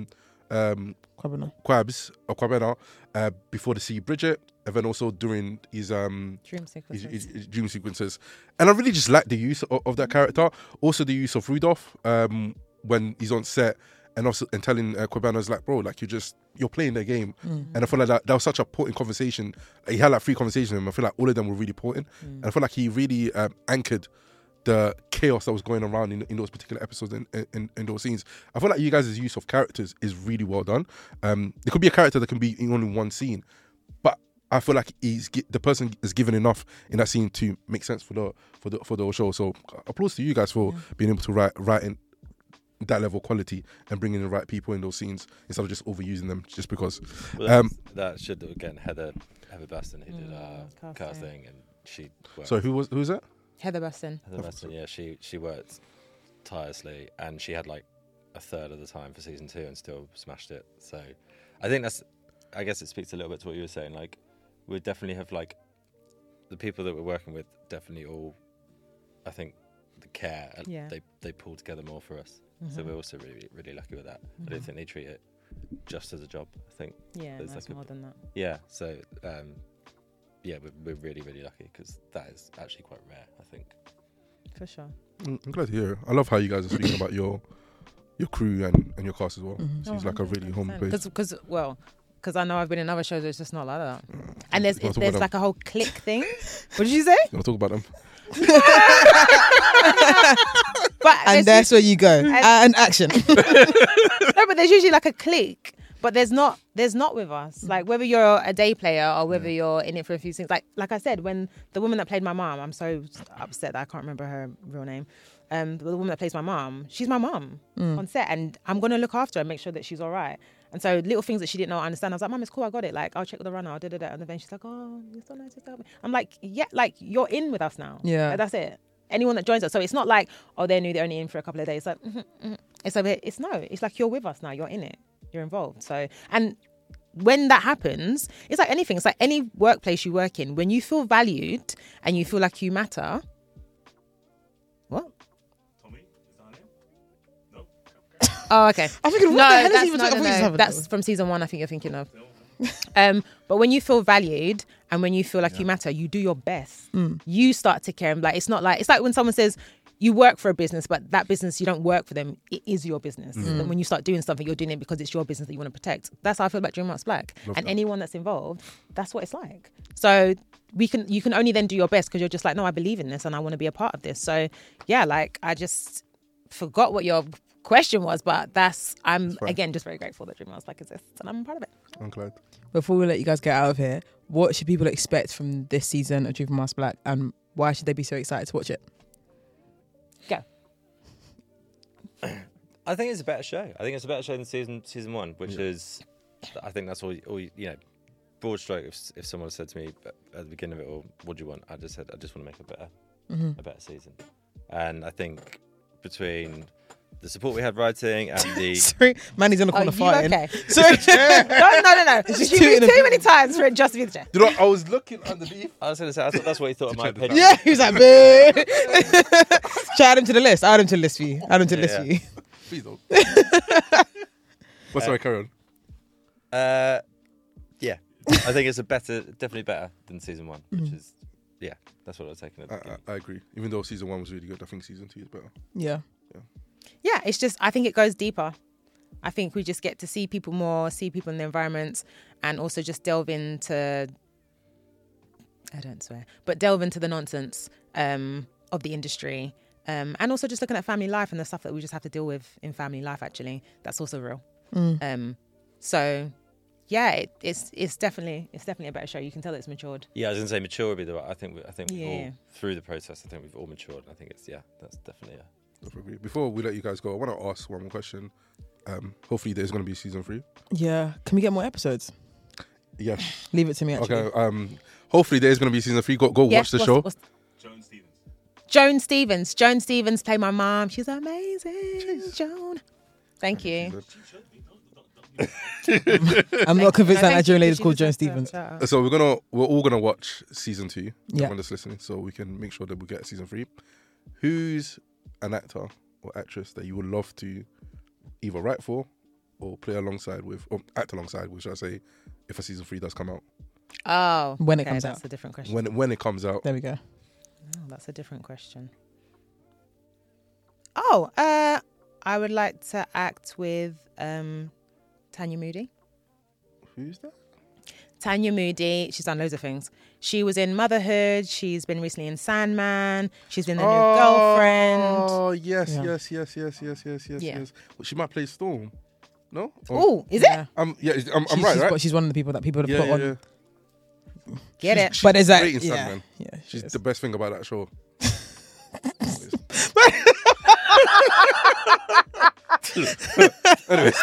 Speaker 3: Kwabena.
Speaker 2: Kwabena before they see Bridget, and then also during his
Speaker 6: Dream sequences.
Speaker 2: his dream sequences. And I really just like the use of that character. Also the use of Rudolph when he's on set and also and telling Kwabena's like, bro, like you're playing the game. And I feel like that was such a potent conversation. He had like 3 conversations with him. I feel like all of them were really potent. And I feel like he really anchored the chaos that was going around in those particular episodes in those scenes. I feel like you guys' use of characters is really well done. There could be a character that can be in only one scene, but I feel like the person is given enough in that scene to make sense for the whole show. So applause to you guys for being able to write in that level of quality and bringing the right people in those scenes instead of just overusing them just because.
Speaker 4: Well, that should again Heather Baston who did our casting and she worked.
Speaker 2: So who's that?
Speaker 6: Heather Baston.
Speaker 4: Heather Baston, yeah, she worked tirelessly and she had like a third of the time for season 2 and still smashed it. So I think I guess it speaks a little bit to what you were saying. Like we definitely have like the people that we're working with definitely all, I think, the care and they pull together more for us. So we're also really, really lucky with that. I don't think they treat it just as a job. I think
Speaker 6: That's
Speaker 4: like
Speaker 6: more than that.
Speaker 4: Yeah, so we're really, really lucky because that is actually quite rare, I think.
Speaker 6: For sure.
Speaker 2: I'm glad to hear it. I love how you guys are speaking about your crew and your cast as well. Seems like a really home place.
Speaker 6: Because I know I've been in other shows, it's just not like that. And there's like a whole clique thing. What did you say?
Speaker 2: You want to talk about them?
Speaker 3: And that's where you go. And action.
Speaker 6: No, but there's usually like a clique. But there's not with us. Like whether you're a day player or whether you're in it for a few things. Like I said, when the woman that played my mom, I'm so upset that I can't remember her real name. The woman that plays my mom, she's my mom on set, and I'm gonna look after her and make sure that she's all right. And so little things that she didn't know, I understand. I was like, Mum, it's cool, I got it. Like I'll check with the runner, I'll do that. And then she's like, oh, you're so nice to help me. I'm like, yeah, like you're in with us now.
Speaker 3: Yeah,
Speaker 6: like, that's it. Anyone that joins us, so it's not like they're new, they're only in for a couple of days. Like it's like you're with us now, you're in it. You're involved. So, and when that happens, it's like anything. It's like any workplace you work in. When you feel valued and you feel like you matter. What?
Speaker 5: Tommy, is that her name? No.
Speaker 6: Oh, okay.
Speaker 3: I think that's
Speaker 6: from season 1. I think you're thinking of. But when you feel valued and when you feel like you matter, you do your best. You start to care. Like it's like when someone says, you work for a business, but that business, you don't work for them. It is your business. And when you start doing something, you're doing it because it's your business that you want to protect. That's how I feel about DreamWorks Black. Anyone that's involved, that's what it's like. So you can only then do your best because you're just like, no, I believe in this and I want to be a part of this. So yeah, like I just forgot what your question was, but I'm again just very grateful that DreamWorks Black exists and I'm proud of it.
Speaker 2: I'm glad.
Speaker 3: Before we let you guys get out of here, what should people expect from this season of DreamWorks Black and why should they be so excited to watch it?
Speaker 6: Go.
Speaker 4: I think it's a better show. I think it's a better show than season 1, which is, I think that's all you know, broad stroke. If someone said to me at the beginning of it, or what do you want? I just said, I just want to make a better season. And I think between the support we had writing and the...
Speaker 3: Sorry, Manny's in the corner fighting.
Speaker 6: Okay.
Speaker 3: Sorry.
Speaker 6: No.
Speaker 3: just
Speaker 6: You moved too many times for it just to be the chair.
Speaker 2: You know, I was looking underneath.
Speaker 4: I was going to say, I thought that's what he thought of my opinion.
Speaker 3: Yeah, he was like, boo. Should I add him to the list? I'll add him to the list for you. Add him to the list for you.
Speaker 2: Please don't. But sorry, carry on.
Speaker 4: Yeah. I think it's definitely better than season 1, which is, that's what I was taking.
Speaker 2: I agree. Even though season 1 was really good, I think season 2 is better.
Speaker 3: Yeah.
Speaker 6: Yeah, it's just, I think it goes deeper. I think we just get to see people more, see people in the environment, and also just delve into, I don't swear, but delve into the nonsense of the industry And also just looking at family life and the stuff that we just have to deal with in family life. Actually, that's also real. So yeah, it's definitely a better show. You can tell it's matured.
Speaker 4: Yeah, I was gonna say mature would be the right. I think we've
Speaker 6: Yeah.
Speaker 4: all through the process. I think we've all matured. I think it's that's definitely
Speaker 2: Before we let you guys go, I want to ask one more question. Hopefully, there's going to be season 3.
Speaker 3: Yeah. Can we get more episodes?
Speaker 2: Yes.
Speaker 3: Leave it to me, actually.
Speaker 2: Okay. Hopefully, there's going to be season 3. Go watch the show.
Speaker 5: Joan Stevens.
Speaker 6: Joan Stevens played my mom. She's amazing. Joan. Thank you.
Speaker 3: I'm not convinced that
Speaker 6: Thank
Speaker 3: Nigerian
Speaker 6: you.
Speaker 3: lady's
Speaker 6: She
Speaker 3: called Joan
Speaker 6: deserves
Speaker 3: Stevens.
Speaker 6: a shout out.
Speaker 2: So we're all gonna watch season 2.
Speaker 3: Yeah.
Speaker 2: Everyone that's listening, so we can make sure that we get season 3. Who's an actor or actress that you would love to either write for or play alongside with, or act alongside with, should I say, if a season 3 does come out?
Speaker 6: Oh,
Speaker 3: When it
Speaker 6: okay,
Speaker 3: comes
Speaker 6: that's
Speaker 3: out.
Speaker 6: a different question.
Speaker 2: When it comes out.
Speaker 3: There we go.
Speaker 6: Oh, that's a different question. I would like to act with Tanya Moody.
Speaker 2: Who's that?
Speaker 6: Tanya Moody, she's done loads of things. She was in Motherhood. She's been recently in Sandman. She's been the new girlfriend.
Speaker 2: Oh yes,
Speaker 3: Yeah.
Speaker 2: yes. Well, she might play Storm. No?
Speaker 6: Oh, is it?
Speaker 3: Yeah.
Speaker 2: I'm
Speaker 3: She's-
Speaker 2: right,
Speaker 3: she's,
Speaker 2: right?
Speaker 3: She's one of the people that people have put on.
Speaker 6: Get it?
Speaker 3: But is that
Speaker 2: great in
Speaker 3: yeah,
Speaker 2: Sandman.
Speaker 3: yeah,
Speaker 2: She's
Speaker 3: she is.
Speaker 2: the best thing about that show. Anyways.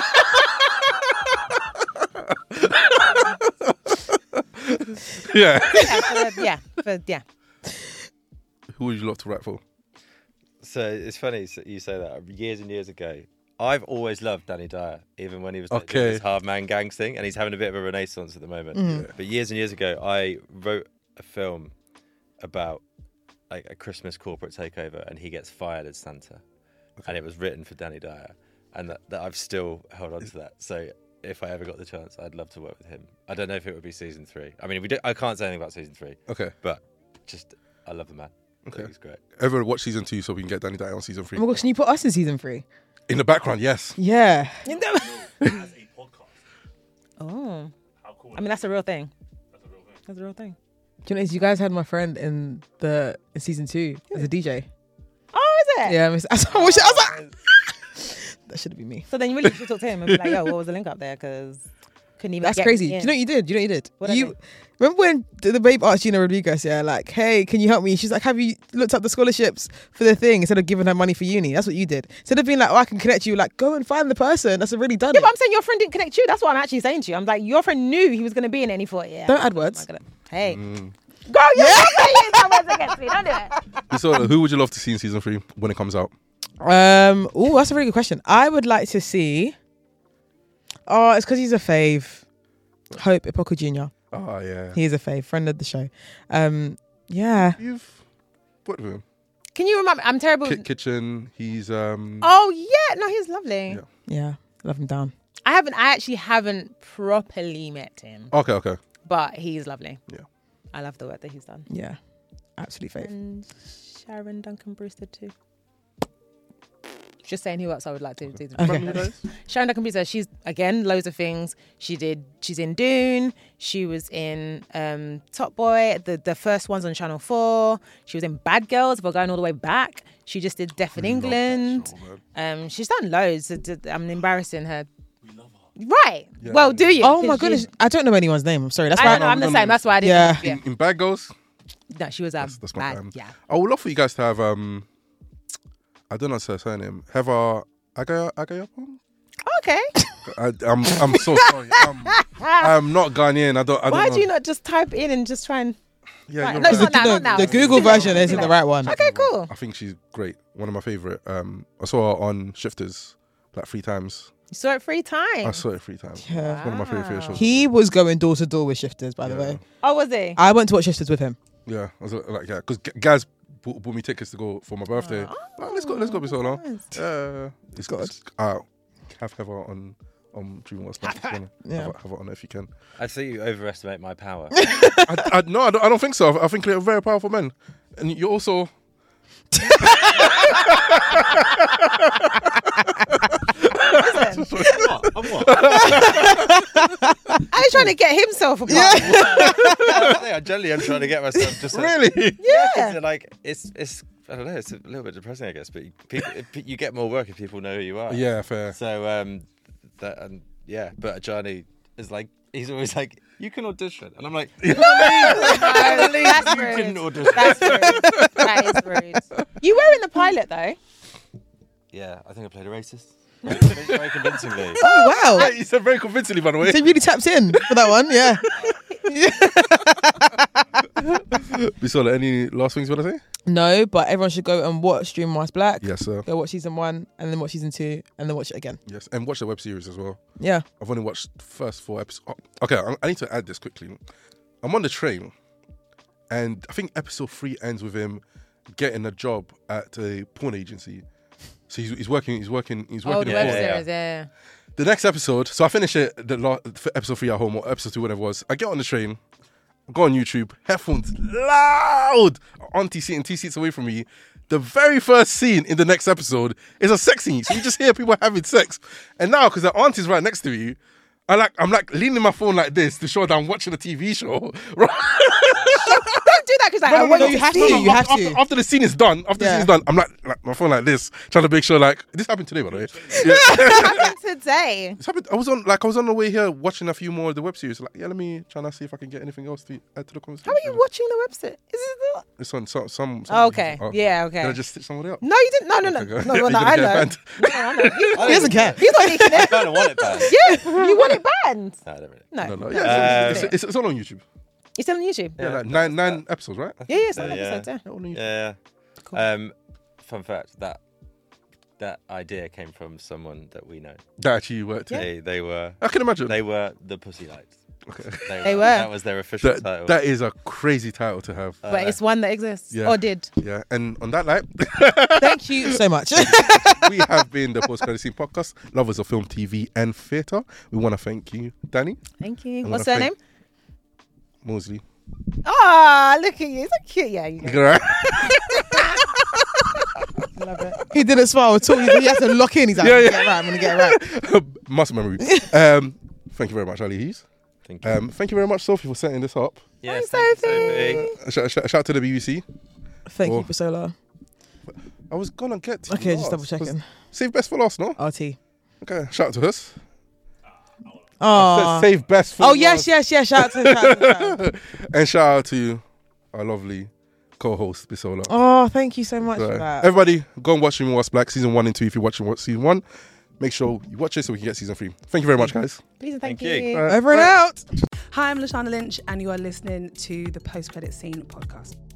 Speaker 2: Yeah.
Speaker 6: Yeah.
Speaker 2: Who would you love to write for?
Speaker 4: So it's funny you say that. Years and years ago, I've always loved Danny Dyer, even when he was like, doing
Speaker 2: Okay.
Speaker 4: this hard man gangs thing, and he's having a bit of a renaissance at the moment.
Speaker 3: Mm.
Speaker 4: But years and years ago, I wrote a film about like a Christmas corporate takeover, and he gets fired as Santa, and it was written for Danny Dyer, and that I've still held on to that. So if I ever got the chance, I'd love to work with him. I don't know if it would be season 3. I mean, I can't say anything about season 3,
Speaker 2: Okay.
Speaker 4: but just I love the man.
Speaker 2: Okay.
Speaker 4: He's great.
Speaker 2: Ever watch season 2 so we can get Danny Dyer on season 3?
Speaker 3: Oh my gosh, can you put us in season 3?
Speaker 2: In the background, yes.
Speaker 3: Yeah.
Speaker 5: As a podcast.
Speaker 6: Oh,
Speaker 5: How cool.
Speaker 6: I mean, that's a real thing.
Speaker 5: That's a real thing.
Speaker 6: That's a real thing.
Speaker 3: Do you know, you guys had my friend in season 2 as a DJ.
Speaker 6: Oh, is it?
Speaker 3: Yeah, I was like, that should have been me.
Speaker 6: So then you really should talk to him and be like, yo, what was the link up there? Because couldn't even
Speaker 3: That's
Speaker 6: get
Speaker 3: crazy.
Speaker 6: me
Speaker 3: Do
Speaker 6: in.
Speaker 3: you know what you did?
Speaker 6: What'd I
Speaker 3: You
Speaker 6: do?
Speaker 3: remember when the babe asked Gina Rodriguez, like, hey, can you help me? She's like, have you looked up the scholarships for the thing instead of giving her money for uni? That's what you did. Instead of being like, oh, I can connect you, like, go and find the person. That's already done.
Speaker 6: Yeah,
Speaker 3: it.
Speaker 6: but I'm saying your friend didn't connect you. That's what I'm actually saying to you. I'm like, your friend knew he was going to be in it and he thought, yeah.
Speaker 3: Don't add words.
Speaker 6: Hey. Girl, you're not using words against me. Don't do it.
Speaker 2: So, who would you love to see in season 3 when it comes out?
Speaker 3: Oh, that's a really good question. I would like to see. Oh, it's because he's a fave. Hope Epoku Jr.
Speaker 2: Oh, yeah.
Speaker 3: He is a fave, friend of the show. Yeah.
Speaker 2: You've worked with him.
Speaker 6: Can you remind me? I'm terrible.
Speaker 2: Kitchen, he's...
Speaker 6: Oh, yeah. No, he's lovely.
Speaker 2: Yeah.
Speaker 3: Yeah. Love him down.
Speaker 6: I actually haven't properly met him,
Speaker 2: Okay.
Speaker 6: but he's lovely.
Speaker 2: Yeah.
Speaker 6: I love the work that he's done.
Speaker 3: Yeah. Absolute fave.
Speaker 6: And Sharon Duncan Brewster too. Just saying who else I would like to do.
Speaker 3: Okay.
Speaker 6: Sharon Duncan Brewster, she's again loads of things. She's in Dune. She was in Top Boy, the first ones on Channel 4. She was in Bad Girls, if we're going all the way back. She just did Deaf in England. She's done loads. I'm embarrassing her. Right.
Speaker 2: Yeah.
Speaker 6: Well, do you?
Speaker 3: Oh my
Speaker 6: 'Cause
Speaker 3: goodness. I don't know anyone's name. I'm sorry. That's
Speaker 6: I
Speaker 3: why
Speaker 6: don't know. I'm the same. That's why I didn't.
Speaker 3: Yeah.
Speaker 2: In Bad Girls,
Speaker 6: No, she was
Speaker 2: that's my
Speaker 6: bad. Yeah.
Speaker 2: I would love for you guys to have, I don't know her surname, Heather Agayapong?
Speaker 6: Okay.
Speaker 2: I'm so sorry. I'm not Ghanaian. I don't
Speaker 6: Why
Speaker 2: know.
Speaker 6: do you not just type in and just try and?
Speaker 2: Yeah,
Speaker 6: Right,
Speaker 2: you're
Speaker 6: no,
Speaker 2: right.
Speaker 6: it's not now.
Speaker 3: The Google version isn't the right one.
Speaker 6: Okay, cool.
Speaker 2: I think she's great. One of my favorite. I saw her on Shifters like 3 times.
Speaker 6: You saw it 3 times.
Speaker 2: I saw it 3 times.
Speaker 3: Yeah.
Speaker 2: It's one of my favorite shows.
Speaker 3: He was going door to door with Shifters, by the
Speaker 2: Yeah.
Speaker 3: way.
Speaker 6: Oh, was he?
Speaker 3: I went to watch Shifters with him.
Speaker 2: Yeah, I was like, yeah, because Gaz bought me tickets to go for my birthday. Oh, let's go, be so long. It's good. Have Heather on Dream What's Next.
Speaker 3: Yeah.
Speaker 2: Have her on it if you can.
Speaker 4: I think you overestimate my power.
Speaker 2: No, I don't think so. I think they're very powerful men, and you're also.
Speaker 6: I was trying to get himself apart.
Speaker 4: I generally am trying to get myself just
Speaker 2: Really?
Speaker 6: Yeah.
Speaker 4: like it's I don't know. It's a little bit depressing, I guess. But you get more work if people know who you are.
Speaker 2: Yeah, fair.
Speaker 4: So but Ajani is like, he's always like, you can audition, and I'm like,
Speaker 6: That's
Speaker 4: you
Speaker 6: rude.
Speaker 4: can audition.
Speaker 6: That's rude. That is rude. You were in the pilot though.
Speaker 4: Yeah, I think I played a racist very convincingly.
Speaker 3: Oh wow.
Speaker 2: You said very convincingly, by the way.
Speaker 3: So you really tapped in for that one, yeah.
Speaker 2: Bisola, any last things you want to say?
Speaker 3: No, but everyone should go and watch Dream Mask Black.
Speaker 2: Yes, sir.
Speaker 3: Go watch season 1 and then watch season 2 and then watch it again.
Speaker 2: Yes, and watch the web series as well.
Speaker 3: Yeah.
Speaker 2: I've only watched the first 4 episodes. Okay, I need to add this quickly. I'm on the train, and I think episode 3 ends with him getting a job at a porn agency. So he's working.
Speaker 6: Oh, the
Speaker 2: in
Speaker 6: web
Speaker 2: porn.
Speaker 6: series, yeah.
Speaker 2: The next episode, so I finish it, episode 3 at home, or episode 2, whatever it was. I get on the train, I go on YouTube, headphones loud, auntie sitting 2 seats away from me. The very first scene in the next episode is a sex scene. So you just hear people having sex. And now, because the auntie's right next to you, I'm like leaning my phone like this to show that I'm watching a TV show. Right?
Speaker 6: Don't do that because I want
Speaker 3: no,
Speaker 6: you
Speaker 3: you
Speaker 6: to
Speaker 3: have
Speaker 6: see.
Speaker 3: to. You have to.
Speaker 2: After the scene is done, I'm like my phone like this, trying to make sure like this happened today, by the way. Yeah.
Speaker 6: What happened today?
Speaker 2: It's happened. I was on the way here watching a few more of the web series. Like, yeah, let me try to see if I can get anything else to add to the conversation.
Speaker 6: How are you watching the website? Is it not?
Speaker 2: It's on some
Speaker 6: Oh, okay. Yeah, okay.
Speaker 2: Can I just stitch somebody up?
Speaker 6: No, you didn't. No.
Speaker 2: Okay.
Speaker 6: No,
Speaker 2: Are you
Speaker 6: no,
Speaker 2: gonna
Speaker 6: I
Speaker 2: get
Speaker 6: know.
Speaker 2: banned?
Speaker 6: No, I know.
Speaker 3: He doesn't care.
Speaker 6: He's not leaking
Speaker 4: I
Speaker 6: it.
Speaker 4: kind of want it banned.
Speaker 6: Yeah, you want it banned.
Speaker 4: No, I don't really.
Speaker 6: No.
Speaker 2: No. Yeah,
Speaker 6: It's
Speaker 2: it's all on YouTube.
Speaker 6: still on YouTube.
Speaker 2: Yeah, like nine episodes, right?
Speaker 6: Yeah, it's on
Speaker 4: Yeah.
Speaker 6: episodes, yeah.
Speaker 2: All on YouTube.
Speaker 4: Yeah.
Speaker 6: Cool.
Speaker 4: Fun fact, that idea came from someone that we know.
Speaker 2: That actually worked.
Speaker 4: They were
Speaker 2: I can imagine.
Speaker 4: the Pussy Lights.
Speaker 2: Okay.
Speaker 6: They were.
Speaker 4: That was their official title.
Speaker 2: That is a crazy title to have.
Speaker 6: But it's one that exists.
Speaker 2: Yeah.
Speaker 6: Or did.
Speaker 2: Yeah, and on that night,
Speaker 3: Thank you so much.
Speaker 2: we have been the Post Credit Scene Podcast, lovers of film, TV, and theatre. We want to thank you, Danny
Speaker 6: Thank you.
Speaker 2: I
Speaker 6: What's
Speaker 2: wanna
Speaker 6: her name?
Speaker 2: Mosley.
Speaker 6: Ah, look at you. So cute. Yeah, you know.
Speaker 2: Right?
Speaker 6: Love it.
Speaker 3: He didn't smile at all. He had to lock in. He's like,
Speaker 2: Yeah,
Speaker 3: I'm gonna get it right.
Speaker 2: Muscle memory. Thank you very much, Ali Hughes.
Speaker 4: Thank you.
Speaker 2: Thank you very much, Sophie, for setting this up.
Speaker 4: Yes,
Speaker 6: Thanks,
Speaker 4: thanks,
Speaker 6: Sophie.
Speaker 2: Shout out to the BBC.
Speaker 3: Thank
Speaker 2: Oh.
Speaker 3: you, Pasola.
Speaker 2: I was gonna get to
Speaker 3: Okay,
Speaker 2: you
Speaker 3: just double
Speaker 2: last, 'cause
Speaker 3: checking.
Speaker 2: Save best for last, no?
Speaker 3: RT.
Speaker 2: Okay, shout out to us.
Speaker 3: Oh.
Speaker 2: Save best for
Speaker 3: Oh
Speaker 2: last.
Speaker 3: yes. Shout out to him. Shout out to him.
Speaker 2: And shout out to our lovely co-host, Bisola.
Speaker 3: Oh, thank you so much
Speaker 2: So,
Speaker 3: for that.
Speaker 2: everybody, go and watch Dream Mask Black season 1 and 2 if you're watching season 1. Make sure you watch it so we can get season 3. Thank you very much, guys.
Speaker 6: Please and thank
Speaker 4: Thank you.
Speaker 6: you.
Speaker 3: Over and out.
Speaker 1: Hi, I'm Lashana Lynch, and you are listening to the Post Credit Scene podcast.